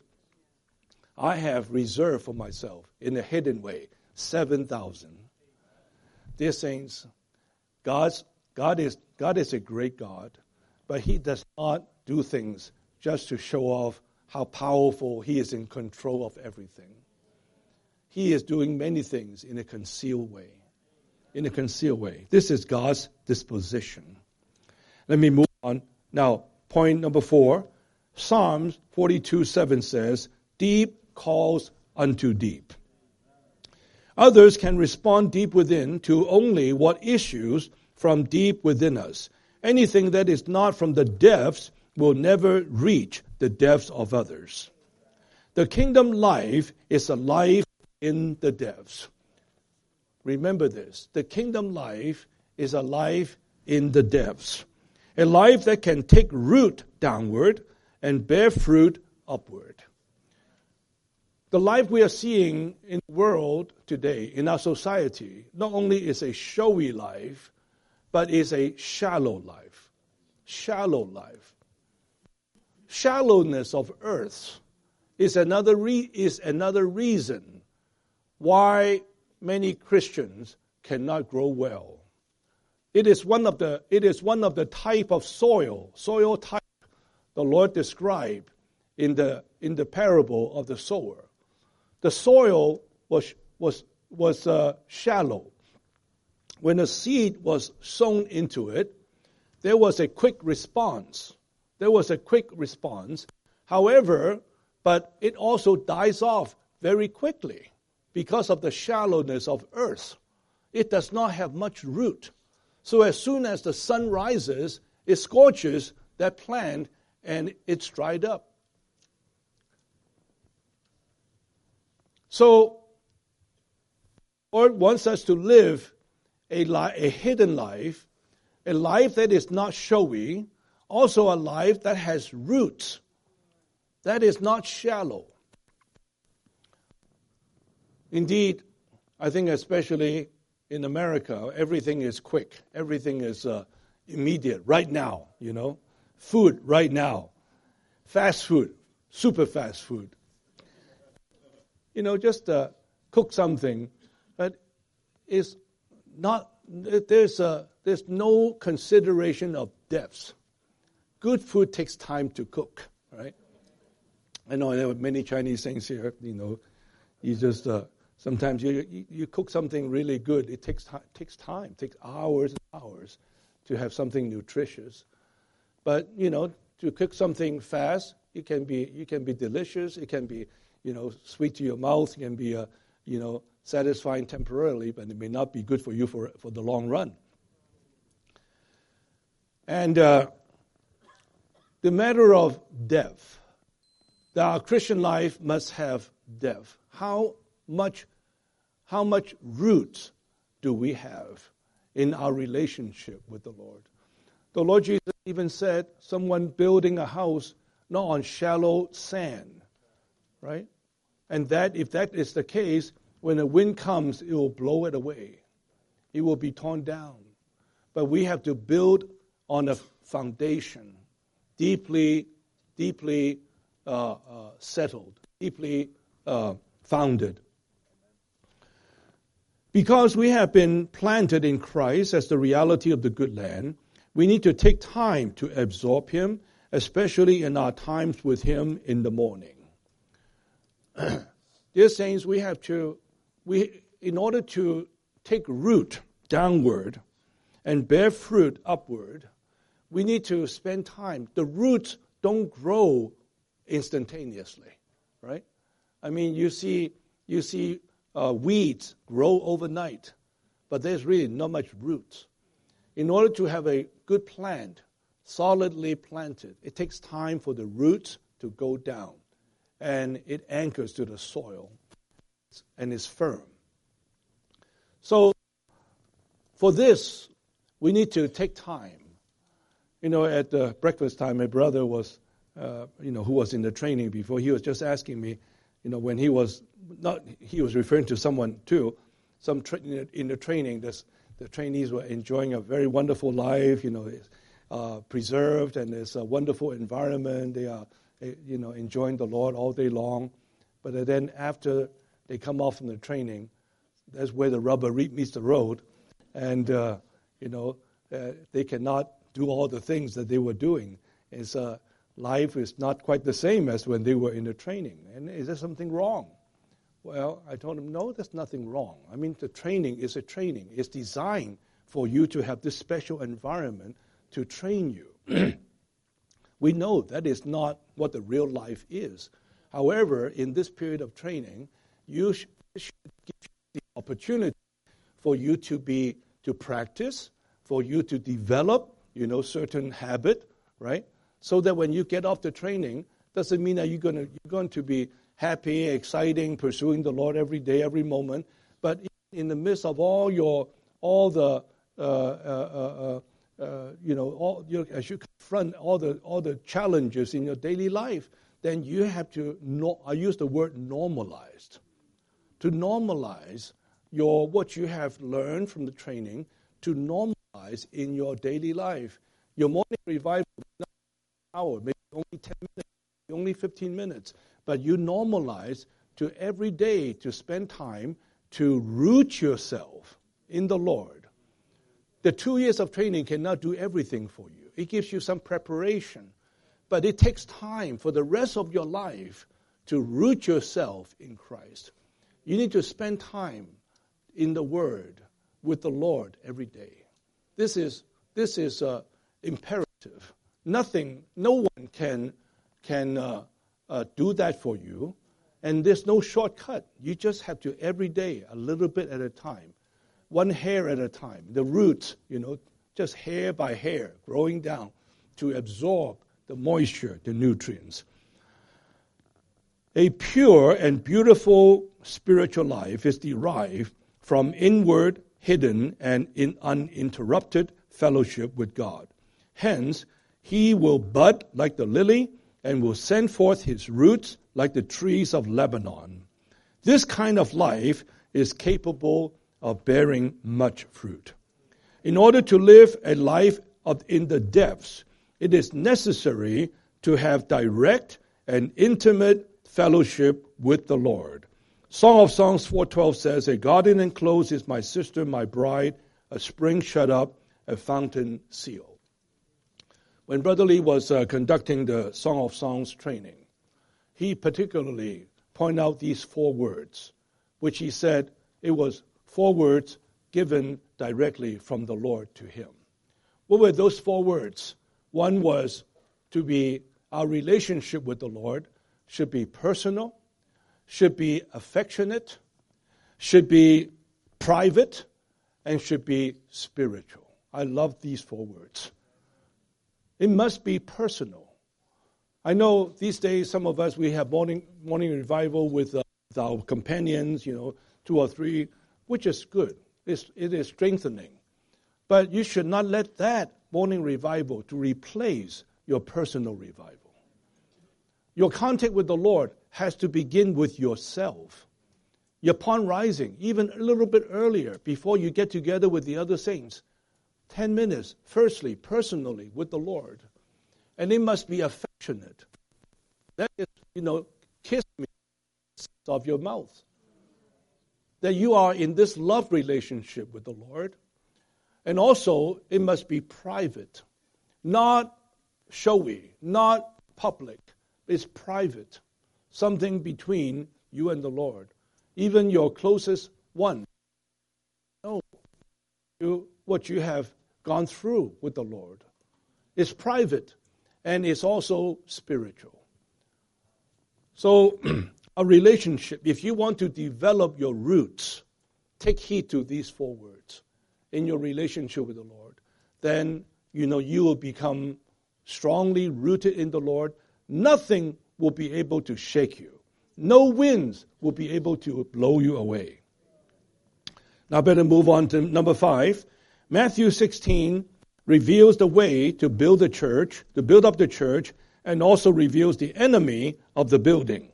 I have reserved for myself, in a hidden way, seven thousand. Dear saints, God's, God is God is a great God, but he does not do things just to show off how powerful he is in control of everything. He is doing many things in a concealed way. In a concealed way. This is God's disposition. Let me move on. Now, point number four. Psalms forty-two seven says, deep calls unto deep. Others can respond deep within to only what issues from deep within us. Anything that is not from the depths will never reach the depths of others. The kingdom life is a life in the depths. Remember this. The kingdom life is a life in the depths. A life that can take root downward and bear fruit upward. The life we are seeing in the world today, in our society, not only is a showy life, but is a shallow life. Shallow life. Shallowness of earth is another re- is another reason why many Christians cannot grow well. It is one of the it is one of the type of soil, soil type the Lord described in the in the parable of the sower. The soil was was was uh, shallow. When a seed was sown into it, there was a quick response. There was a quick response. However, but it also dies off very quickly because of the shallowness of earth. It does not have much root. So as soon as the sun rises, it scorches that plant and it's dried up. So, Lord wants us to live a, li- a hidden life, a life that is not showy, also a life that has roots, that is not shallow. Indeed, I think especially in America, everything is quick. Everything is uh, immediate, right now, you know. Food, right now. Fast food, super fast food. You know, just uh, cook something, but it's not, there's, a, there's no consideration of depths. good food takes time to cook, right? I know there are many Chinese things here, you know, you just, uh, sometimes you, you you cook something really good, it takes, t- takes time, it takes hours and hours to have something nutritious. But, you know, to cook something fast, it can be, it can be delicious, it can be, you know, sweet to your mouth, it can be, uh, you know, satisfying temporarily, but it may not be good for you for, for the long run. And uh, the matter of depth, that our Christian life must have depth. How much, how much roots do we have in our relationship with the Lord? The Lord Jesus even said, someone building a house not on shallow sand, right? And that, if that is the case, when the wind comes, it will blow it away. It will be torn down. But we have to build on a foundation, deeply, deeply uh, uh, settled, deeply uh, founded. Because we have been planted in Christ as the reality of the good land, we need to take time to absorb Him, especially in our times with Him in the morning. Dear saints, we have to, we, in order to take root downward and bear fruit upward, we need to spend time. The roots don't grow instantaneously, right? I mean, you see, you see uh, weeds grow overnight, but there's really not much roots. In order to have a good plant, solidly planted, it takes time for the roots to go down, and it anchors to the soil and is firm. So for this, we need to take time. You know, at the breakfast time, my brother was, uh, you know, who was in the training before, he was just asking me, you know, when he was, not, he was referring to someone too, some tra- in the training, this, the trainees were enjoying a very wonderful life, you know, uh, preserved, and there's a wonderful environment. They are, you know, enjoying the Lord all day long. But then after they come off from the training, that's where the rubber meets the road, and uh, you know, uh, they cannot do all the things that they were doing. It's, uh, life is not quite the same as when they were in the training. And is there something wrong? Well, I told him, no, there's nothing wrong. I mean, the training is a training. It's designed for you to have this special environment to train you. We know that is not what the real life is. However, in this period of training, you should give the opportunity for you to be, to practice, for you to develop, you know, certain habit, right? So that when you get off the training, doesn't mean that you're going to, you're going to be happy, exciting, pursuing the Lord every day, every moment. But in the midst of all your, all the, uh, uh, uh, uh, you know, all your, as you confront all the all the challenges in your daily life, then you have to, no, I use the word normalized, to normalize your what you have learned from the training, to normalize in your daily life. Your morning revival, not an hour, maybe only ten minutes, only fifteen minutes, but you normalize to every day to spend time to root yourself in the Lord. The two years of training cannot do everything for you. It gives you some preparation, but it takes time for the rest of your life to root yourself in Christ. You need to spend time in the Word with the Lord every day. This is this is uh, imperative. Nothing, no one can can uh, uh, do that for you, and there's no shortcut. You just have to every day, a little bit at a time, one hair at a time. The roots, you know, just hair by hair, growing down to absorb the moisture, the nutrients. A pure and beautiful spiritual life is derived from inward, hidden, and in uninterrupted fellowship with God. Hence, he will bud like the lily and will send forth his roots like the trees of Lebanon. This kind of life is capable of bearing much fruit. In order to live a life of, in the depths, it is necessary to have direct and intimate fellowship with the Lord. Song of Songs four twelve says, a garden enclosed is my sister, my bride, a spring shut up, a fountain sealed. When Brother Lee was uh, conducting the Song of Songs training, he particularly pointed out these four words, which he said it was four words given directly from the Lord to him. What were those four words? One was to be, our relationship with the Lord should be personal, should be affectionate, should be private, and should be spiritual. I love these four words. It must be personal. I know these days some of us, we have morning morning revival with, uh, with our companions, you know, two or three, which is good. It's, it is strengthening. But you should not let that morning revival to replace your personal revival. Your contact with the Lord has to begin with yourself. Upon rising, even a little bit earlier, before you get together with the other saints, ten minutes, firstly, personally, with the Lord. And it must be affectionate. That is, you know, kiss me of your mouth. That you are in this love relationship with the Lord. And also, it must be private. Not showy, not public. It's private. Something between you and the Lord. Even your closest one know you, what you have gone through with the Lord. It's private. And it's also spiritual. So, a relationship, if you want to develop your roots, take heed to these four words in your relationship with the Lord. Then, you know, you will become strongly rooted in the Lord. Nothing will be able to shake you. No winds will be able to blow you away. Now, I better move on to number five. Matthew sixteen reveals the way to build the church, to build up the church, and also reveals the enemy of the building.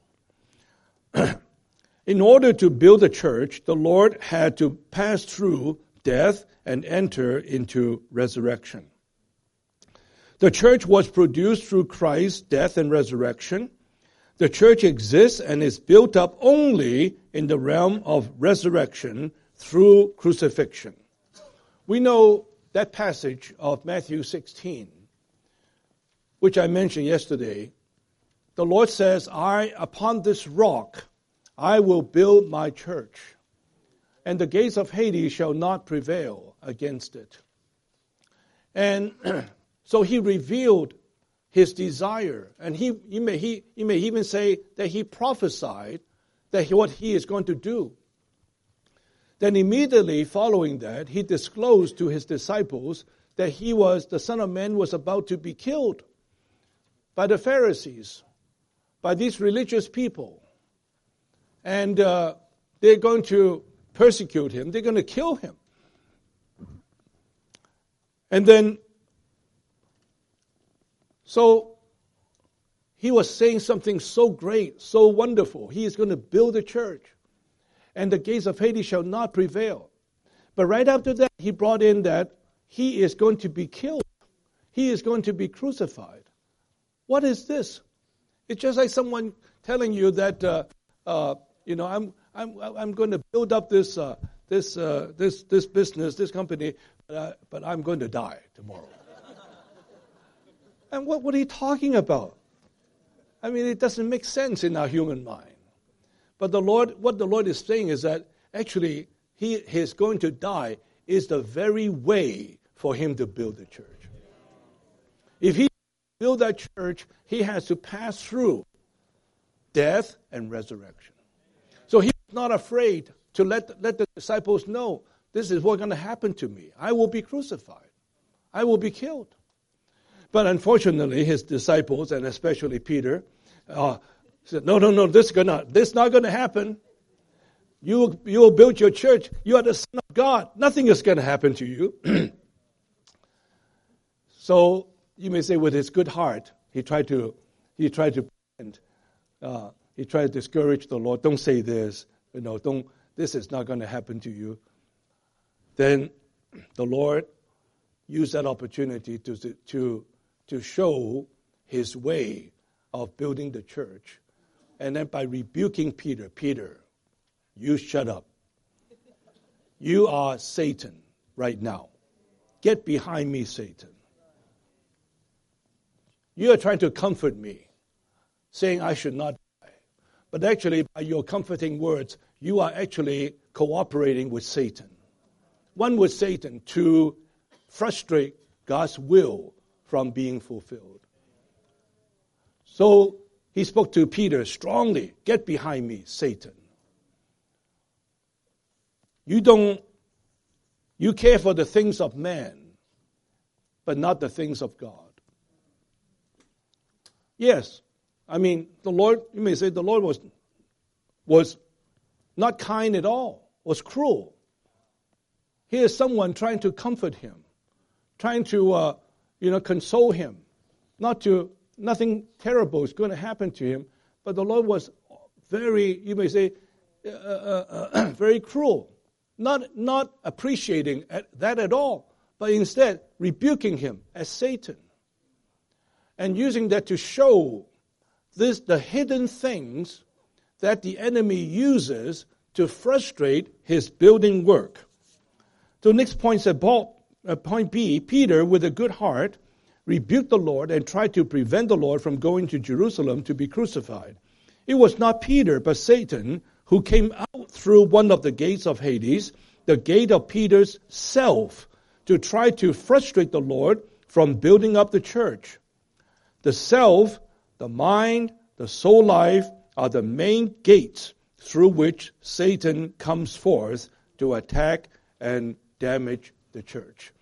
In order to build a church, the Lord had to pass through death and enter into resurrection. The church was produced through Christ's death and resurrection. The church exists and is built up only in the realm of resurrection through crucifixion. We know that passage of Matthew sixteen, which I mentioned yesterday. The Lord says, I, upon this rock, I will build my church, and the gates of Hades shall not prevail against it. And so he revealed his desire, and he, he, may, he, he may even say that he prophesied that he, what he is going to do. Then immediately following that, he disclosed to his disciples that he was, the Son of Man was about to be killed by the Pharisees, by these religious people. And uh, they're going to persecute him. They're going to kill him. And then, so he was saying something so great, so wonderful. He is going to build a church. And the gates of Hades shall not prevail. But right after that, he brought in that he is going to be killed. He is going to be crucified. What is this? It's just like someone telling you that, uh, uh, you know, I'm I'm I'm going to build up this uh, this uh, this this business, this company, but, uh, but I'm going to die tomorrow. And what what are you talking about? I mean, it doesn't make sense in our human mind. But the Lord, what the Lord is saying is that actually he is going to die is the very way for him to build the church. If he build that church, he has to pass through death and resurrection. So he's not afraid to let, let the disciples know, this is what's going to happen to me. I will be crucified. I will be killed. But unfortunately, his disciples, and especially Peter, uh, said, no, no, no, this is gonna, this is not going to happen. You, you will build your church. You are the Son of God. Nothing is going to happen to you. So you may say, with his good heart, he tried to, he tried to, uh, he tried to discourage the Lord. Don't say this. You know, don't. This is not going to happen to you. Then the Lord used that opportunity to to to show his way of building the church. And then by rebuking Peter, Peter, you shut up. You are Satan right now. Get behind me, Satan. you are trying to comfort me, saying I should not die. But actually, by your comforting words, you are actually cooperating with Satan. One with Satan to frustrate God's will from being fulfilled. So he spoke to Peter strongly, get behind me, Satan. You don't, you care for the things of man, but not the things of God. Yes, I mean, the Lord, you may say the Lord was, was not kind at all, was cruel. Here's someone trying to comfort him, trying to, uh, you know, console him. Not to, nothing terrible is going to happen to him, but the Lord was very, you may say, uh, uh, uh, very cruel. Not, not appreciating that at all, but instead rebuking him as Satan. And using that to show this, the hidden things that the enemy uses to frustrate his building work. So next point said, uh, point B, Peter, with a good heart, rebuked the Lord and tried to prevent the Lord from going to Jerusalem to be crucified. It was not Peter, but Satan, who came out through one of the gates of Hades, the gate of Peter's self, to try to frustrate the Lord from building up the church. The self, the mind, the soul life are the main gates through which Satan comes forth to attack and damage the church.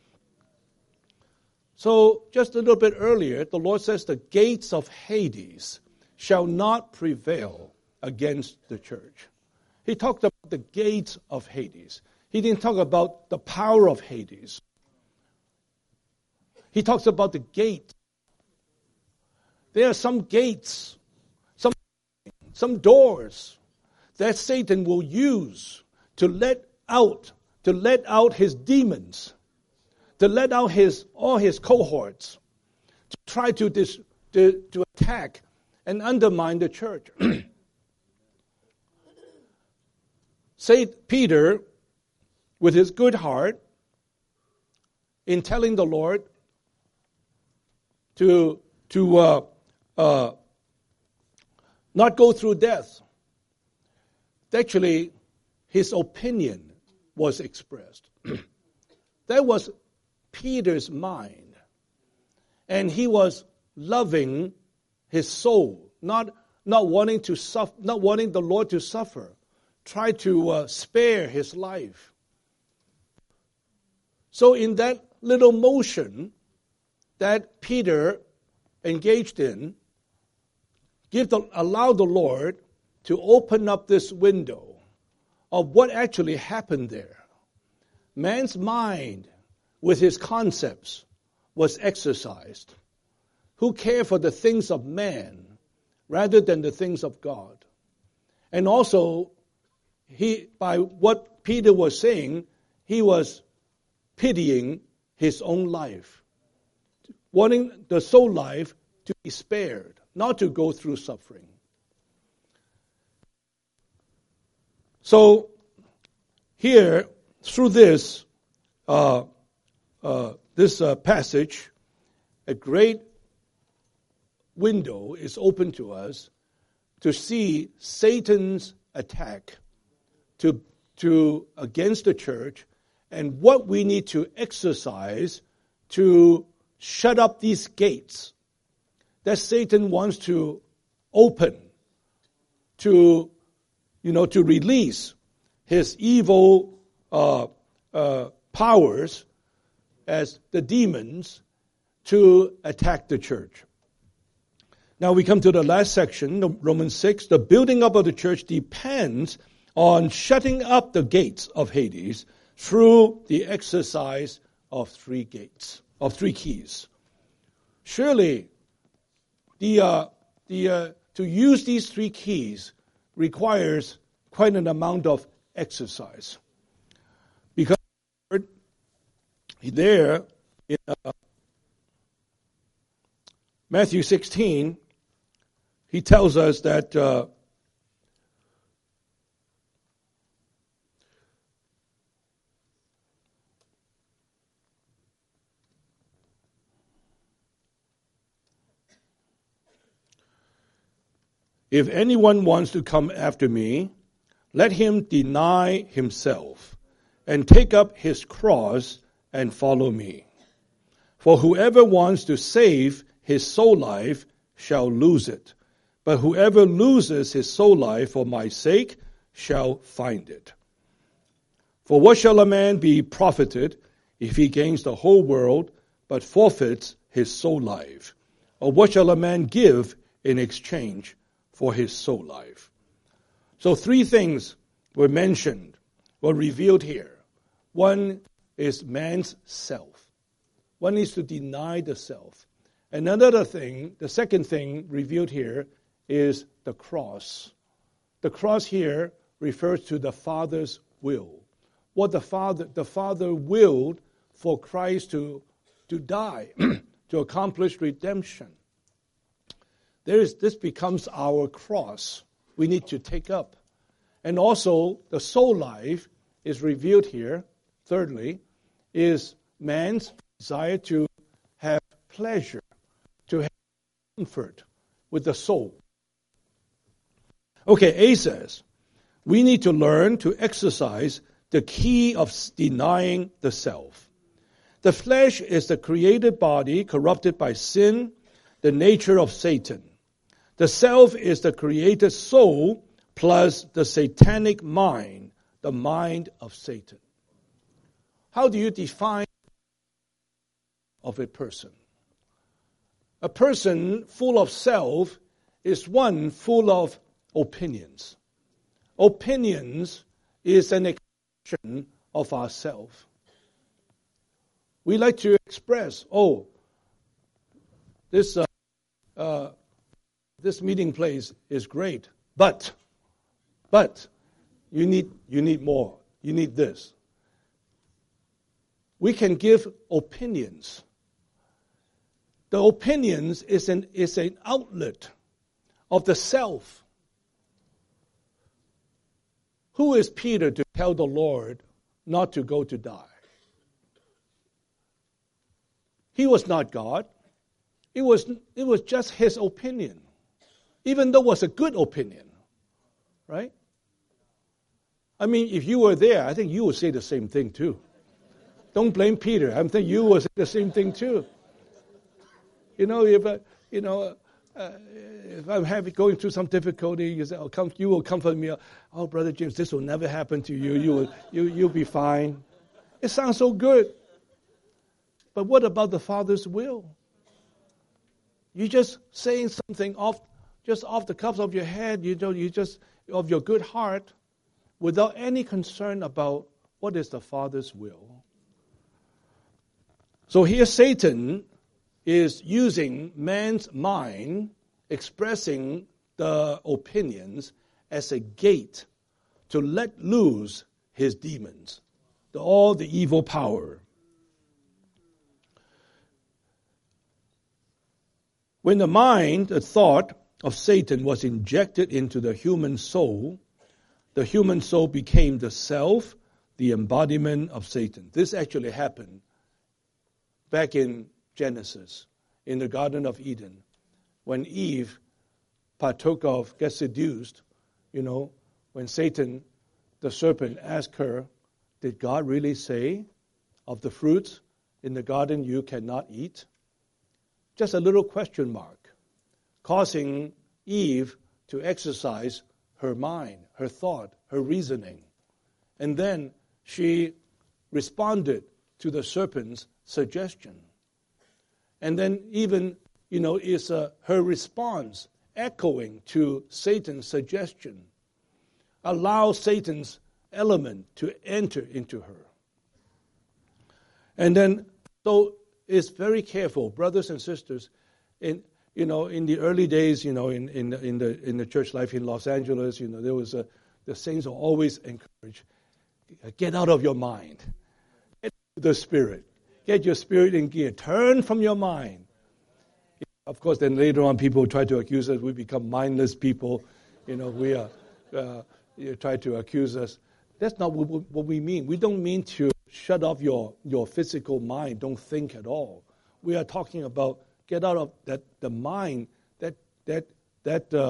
So just a little bit earlier, the Lord says the gates of Hades shall not prevail against the church. He talked about the gates of Hades. He didn't talk about the power of Hades. He talks about the gate. There are some gates, some, some doors that Satan will use to let out, to let out his demons, to let out his all his cohorts, to try to dis, to, to attack and undermine the church. Saint Peter, with his good heart, in telling the Lord to to uh, uh, not go through death, actually, his opinion was expressed. That was Peter's mind. And he was loving his soul, not, not wanting to suffer, not wanting the Lord to suffer, try to uh, spare his life. So in that little motion that Peter engaged in, give the, allow the Lord to open up this window of what actually happened there. Man's mind, with his concepts, was exercised. Who care for the things of man rather than the things of God? And also, he by what Peter was saying, he was pitying his own life, wanting the soul life to be spared, not to go through suffering. So here, through this uh, uh, this uh, passage, a great window is open to us to see Satan's attack to to against the church and what we need to exercise to shut up these gates that Satan wants to open, to, you know, to release his evil uh, uh, powers as the demons to attack the church. Now we come to the last section, Romans six. The building up of the church depends on shutting up the gates of Hades through the exercise of three gates, of three keys. Surely, the uh, the uh, to use these three keys requires quite an amount of exercise, because there in uh, Matthew sixteen, he tells us that uh, If anyone wants to come after me, let him deny himself and take up his cross and follow me. For whoever wants to save his soul life shall lose it, but whoever loses his soul life for my sake shall find it. For what shall a man be profited if he gains the whole world but forfeits his soul life? Or what shall a man give in exchange for his soul life? So three things were mentioned, were revealed here. One is man's self. One needs to deny the self. And another thing, the second thing revealed here is the cross. The cross here refers to the Father's will. What the Father, the Father willed for Christ to, to die, to accomplish redemption. There is, this becomes our cross we need to take up. And also, the soul life is revealed here. Thirdly, is man's desire to have pleasure, to have comfort with the soul. Okay, A says, we need to learn to exercise the key of denying the self. The flesh is the created body corrupted by sin, the nature of Satan. The self is the created soul plus the satanic mind, the mind of Satan. How do you define of a person? A person full of self is one full of opinions. Opinions is an expression of ourself. We like to express, oh, this uh, uh, this meeting place is great, but, but, you need you need more. You need this. We can give opinions. The opinions is an is an outlet of the self. Who is Peter to tell the Lord not to go to die? He was not God. It was, it was just his opinion, even though it was a good opinion, right? I mean, if you were there, I think you would say the same thing too. Don't blame Peter. I think you would say the same thing too. You know, if uh, you know, uh, if I'm having going through some difficulty, you say, "Oh, come," you will comfort me. Oh, Brother James, this will never happen to you. You will, you, you'll be fine. It sounds so good. But what about the Father's will? You're just saying something off, just off the cuff of your head. You know, you just of your good heart, without any concern about what is the Father's will. So here, Satan is using man's mind, expressing the opinions as a gate to let loose his demons, the, all the evil power. When the mind, the thought of Satan was injected into the human soul, the human soul became the self, the embodiment of Satan. This actually happened back in Genesis, in the Garden of Eden, when Eve partook of, gets seduced, you know, when Satan, the serpent, asked her, did God really say of the fruits in the garden you cannot eat? Just a little question mark, causing Eve to exercise her mind, her thought, her reasoning. And then she responded to the serpent's suggestion. And then even, you know, is uh, her response echoing to Satan's suggestion. Allow Satan's element to enter into her. And then, so it's very careful, brothers and sisters. In you know, in the early days, you know, in in in the in the church life in Los Angeles, you know, there was a the saints are always encouraged, get out of your mind, get the spirit, get your spirit in gear, turn from your mind. Of course, then later on, people try to accuse us. We become mindless people. You know, we are uh, you try to accuse us. That's not what, what we mean. We don't mean to shut off your, your physical mind. Don't think at all. We are talking about get out of that the mind that that that uh,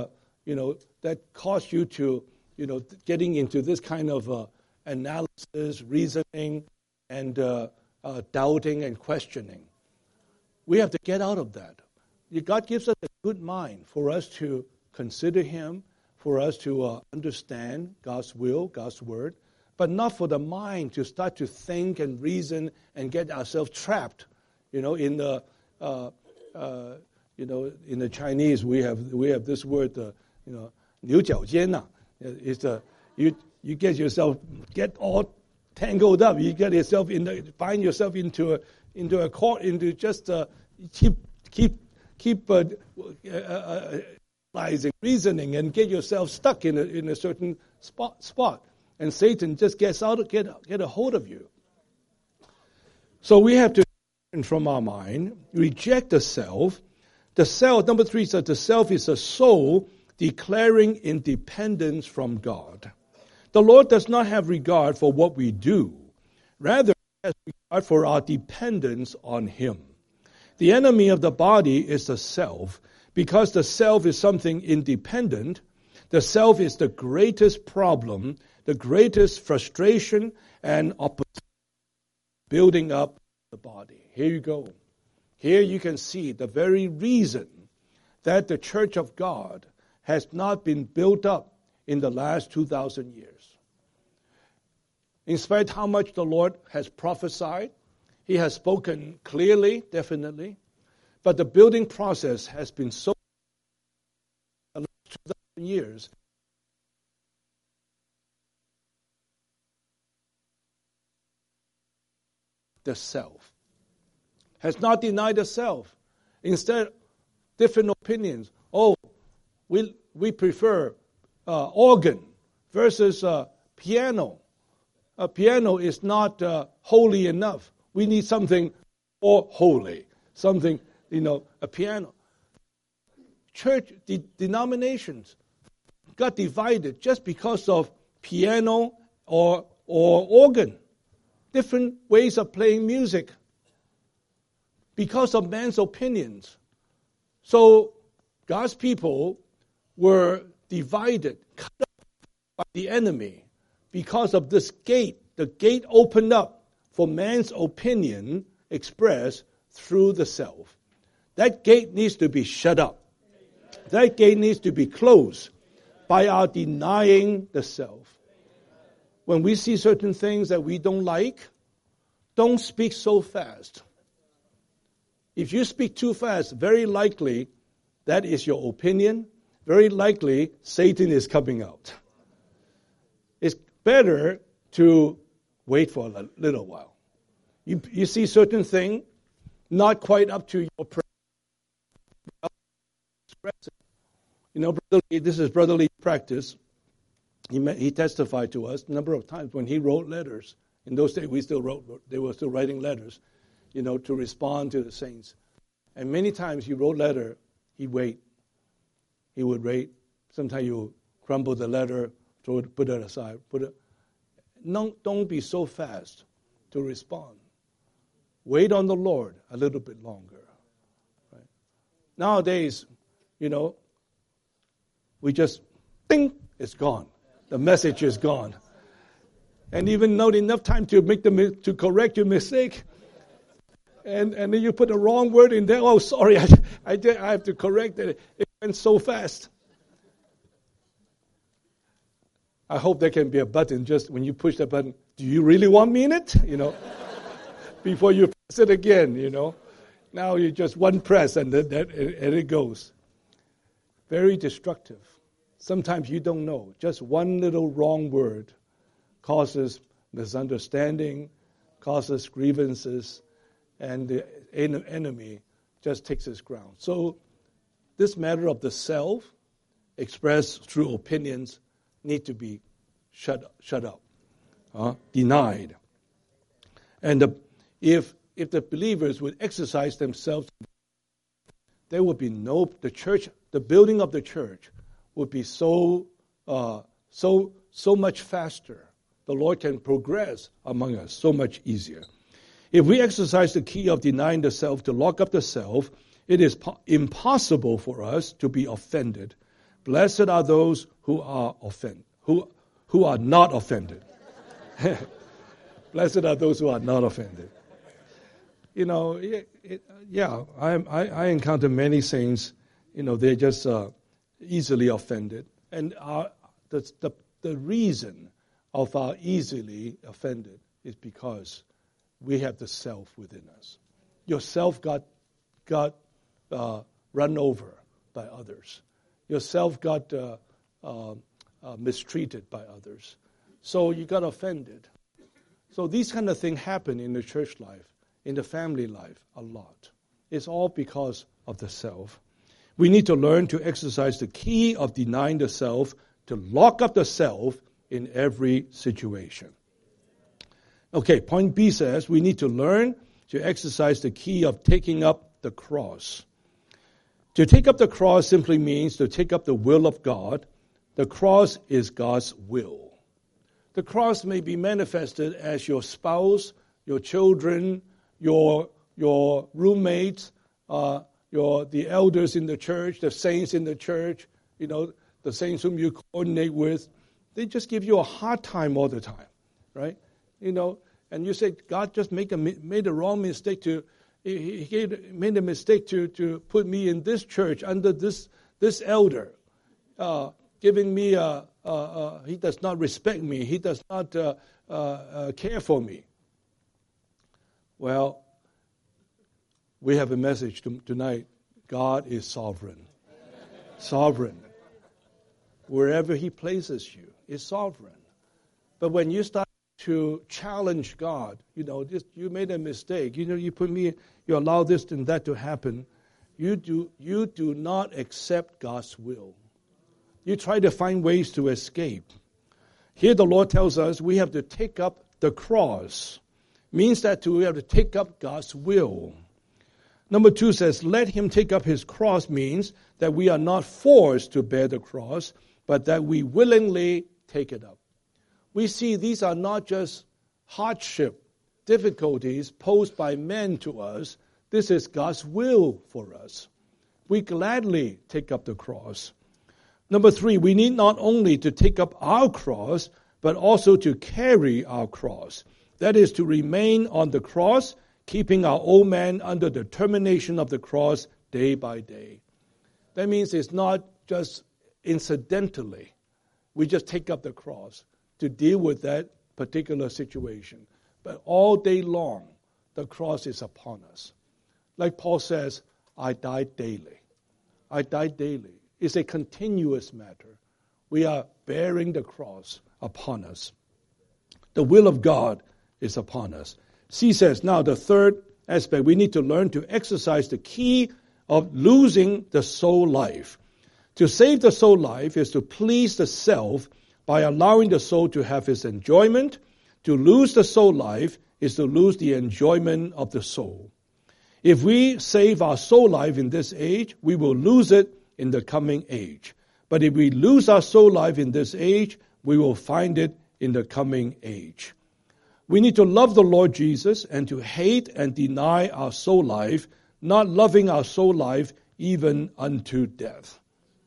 you know, that cause you to, you know, getting into this kind of uh, analysis, reasoning, and uh, uh, doubting and questioning. We have to get out of that. God gives us a good mind for us to consider Him, for us to uh, understand God's will, God's word, but not for the mind to start to think and reason and get ourselves trapped. You know, in the uh, uh, you know in the Chinese we have we have this word, uh, you know, 牛角尖呐. It's a you you get yourself get all tangled up. You get yourself in the, find yourself into a into a court into just uh, keep keep keep uh, uh, uh, reasoning and get yourself stuck in a in a certain spot spot, and Satan just gets out get get a hold of you. So we have to turn from our mind, reject the self. The self, number three says the self is a soul declaring independence from God. The Lord does not have regard for what we do. Rather, He has regard for our dependence on Him. The enemy of the body is the self. Because the self is something independent, the self is the greatest problem, the greatest frustration and opposition building up the body. Here you go. Here you can see the very reason that the Church of God has not been built up in the last two thousand years. In spite of how much the Lord has prophesied, He has spoken clearly, definitely, but the building process has been so the last two thousand years. The self has not denied the self. Instead, different opinions. Oh, we we prefer uh, organ versus uh, piano. A piano is not uh, holy enough. We need something more holy. Something, you know, a piano. Church de- denominations got divided just because of piano or or organ. Different ways of playing music because of man's opinions. So God's people were divided, cut up by the enemy because of this gate. The gate opened up for man's opinion expressed through the self. That gate needs to be shut up. That gate needs to be closed by our denying the self. When we see certain things that we don't like, don't speak so fast. If you speak too fast, very likely that is your opinion. Very likely Satan is coming out. It's better to wait for a little while. You, you see certain thing, not quite up to your prayer. You know, brotherly, this is brotherly practice. He, met, he testified to us a number of times when he wrote letters. In those days, we still wrote, they were still writing letters, you know, to respond to the saints. And many times he wrote letter, he'd wait. He would wait. Sometimes you crumble the letter, throw it, put it aside. Put it. No, don't be so fast to respond. Wait on the Lord a little bit longer. Right? Nowadays, you know, we just, ding, it's gone. The message is gone. And even not enough time to make the to correct your mistake. And and then you put the wrong word in there. Oh, sorry, I I, did, I have to correct it. It went so fast. I hope there can be a button just when you push the button. Do you really want me in it? You know, before you press it again. You know, now you just one press and that and it goes. Very destructive. Sometimes you don't know. Just one little wrong word causes misunderstanding, causes grievances, and the enemy just takes his ground. So this matter of the self, expressed through opinions, need to be shut shut up, uh, denied. And the, if if the believers would exercise themselves, there would be no the church. The building of the church would be so uh, so so much faster. The Lord can progress among us so much easier. If we exercise the key of denying the self to lock up the self, it is po- impossible for us to be offended Blessed are those who are offended, who, who are not offended. Blessed are those who are not offended. You know, it, it, yeah, I, I, I encounter many saints, you know, they're just uh, easily offended. And our, the, the, the reason of our easily offended is because we have the self within us. Your self got, got uh, run over by others. Your self got uh, uh, uh, mistreated by others. So you got offended. So these kind of things happen in the church life, in the family life, a lot. It's all because of the self. We need to learn to exercise the key of denying the self, to lock up the self in every situation. Okay, point B says we need to learn to exercise the key of taking up the cross. To take up the cross simply means to take up the will of God. The cross is God's will. The cross may be manifested as your spouse, your children, your your roommates, uh, your the elders in the church, the saints in the church, you know, the saints whom you coordinate with. They just give you a hard time all the time, right? You know, and you say God just make a made a wrong mistake to he, he made a mistake to to put me in this church under this this elder, uh, giving me a. Uh, uh, he does not respect me. He does not uh, uh, uh, care for me. Well, we have a message to, tonight. God is sovereign. Sovereign. Wherever he places you is sovereign. But when you start to challenge God, you know, this, you made a mistake. You know, you put me, you allow this and that to happen. You do, you do not accept God's will. You try to find ways to escape. Here the Lord tells us we have to take up the cross. Means that we have to take up God's will. Number two says, let him take up his cross means that we are not forced to bear the cross, but that we willingly take it up. We see these are not just hardship, difficulties posed by men to us. This is God's will for us. We gladly take up the cross. Number three, we need not only to take up our cross, but also to carry our cross. That is to remain on the cross, keeping our old man under the termination of the cross day by day. That means it's not just incidentally. We just take up the cross to deal with that particular situation. But all day long, the cross is upon us. Like Paul says, I die daily. I die daily. It's a continuous matter. We are bearing the cross upon us. The will of God is upon us. C says, now the third aspect, we need to learn to exercise the key of losing the soul life. To save the soul life is to please the self by allowing the soul to have its enjoyment. To lose the soul life is to lose the enjoyment of the soul. If we save our soul life in this age, we will lose it in the coming age. But if we lose our soul life in this age, we will find it in the coming age. We need to love the Lord Jesus and to hate and deny our soul life, not loving our soul life even unto death.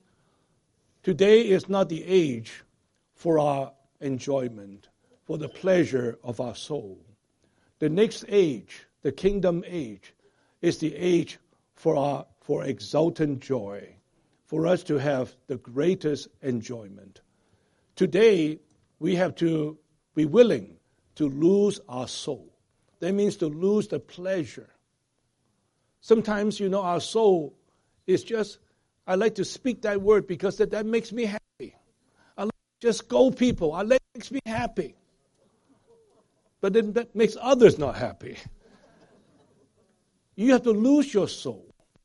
Today is not the age for our enjoyment, for the pleasure of our soul. The next age, the kingdom age, is the age for our for exultant joy, for us to have the greatest enjoyment. Today, we have to be willing to lose our soul. That means to lose the pleasure. Sometimes, you know, our soul is just, I like to speak that word because that, that makes me happy. I like to just go people. I like, it makes me happy. But then that makes others not happy. You have to lose your soul.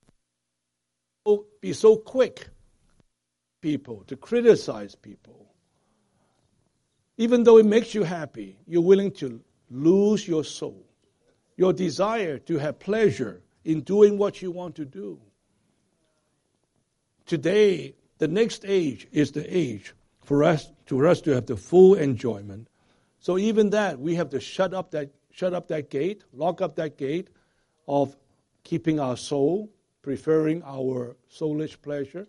Be so quick, people, to criticize people. Even though it makes you happy, you're willing to lose your soul, your desire to have pleasure in doing what you want to do. Today, the next age is the age for us to us to have the full enjoyment. So even that, we have to shut up that shut up that gate, lock up that gate of keeping our soul, preferring our soulish pleasure,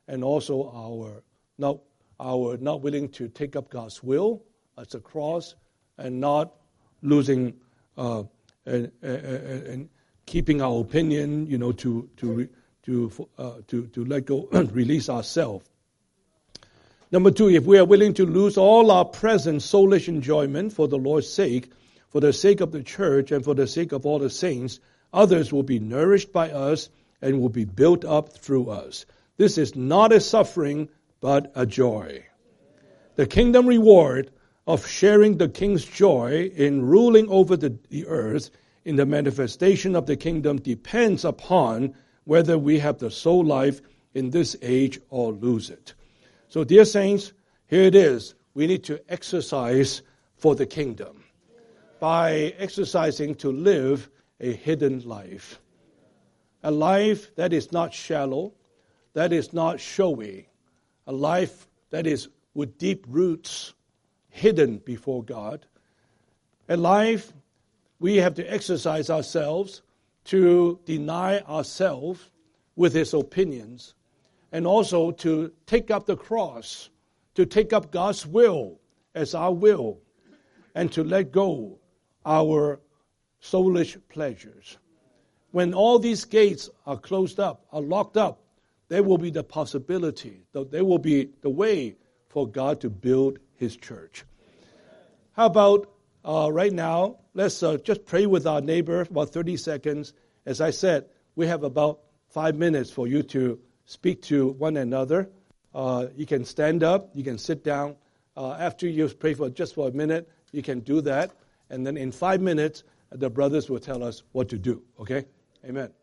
and also our not our not willing to take up God's will as a cross, and not losing uh, and, and, and keeping our opinion, you know, to to to uh, to to let go, release ourselves. Number two, if we are willing to lose all our present soulish enjoyment for the Lord's sake, for the sake of the church and for the sake of all the saints, others will be nourished by us and will be built up through us. This is not a suffering, but a joy. The kingdom reward of sharing the king's joy in ruling over the, the earth in the manifestation of the kingdom depends upon whether we have the soul life in this age or lose it. So, dear saints, here it is. We need to exercise for the kingdom by exercising to live a hidden life. A life that is not shallow, that is not showy. A life that is with deep roots, hidden before God. A life we have to exercise ourselves to deny ourselves with His opinions, and also to take up the cross, to take up God's will as our will, and to let go our soulish pleasures. When all these gates are closed up, are locked up, there will be the possibility, there will be the way for God to build His church. How about uh, right now, let's uh, just pray with our neighbor for about thirty seconds. As I said, we have about five minutes for you to speak to one another. Uh, you can stand up, you can sit down. Uh, after you pray for just for a minute, you can do that. And then in five minutes, the brothers will tell us what to do. Okay? Amen.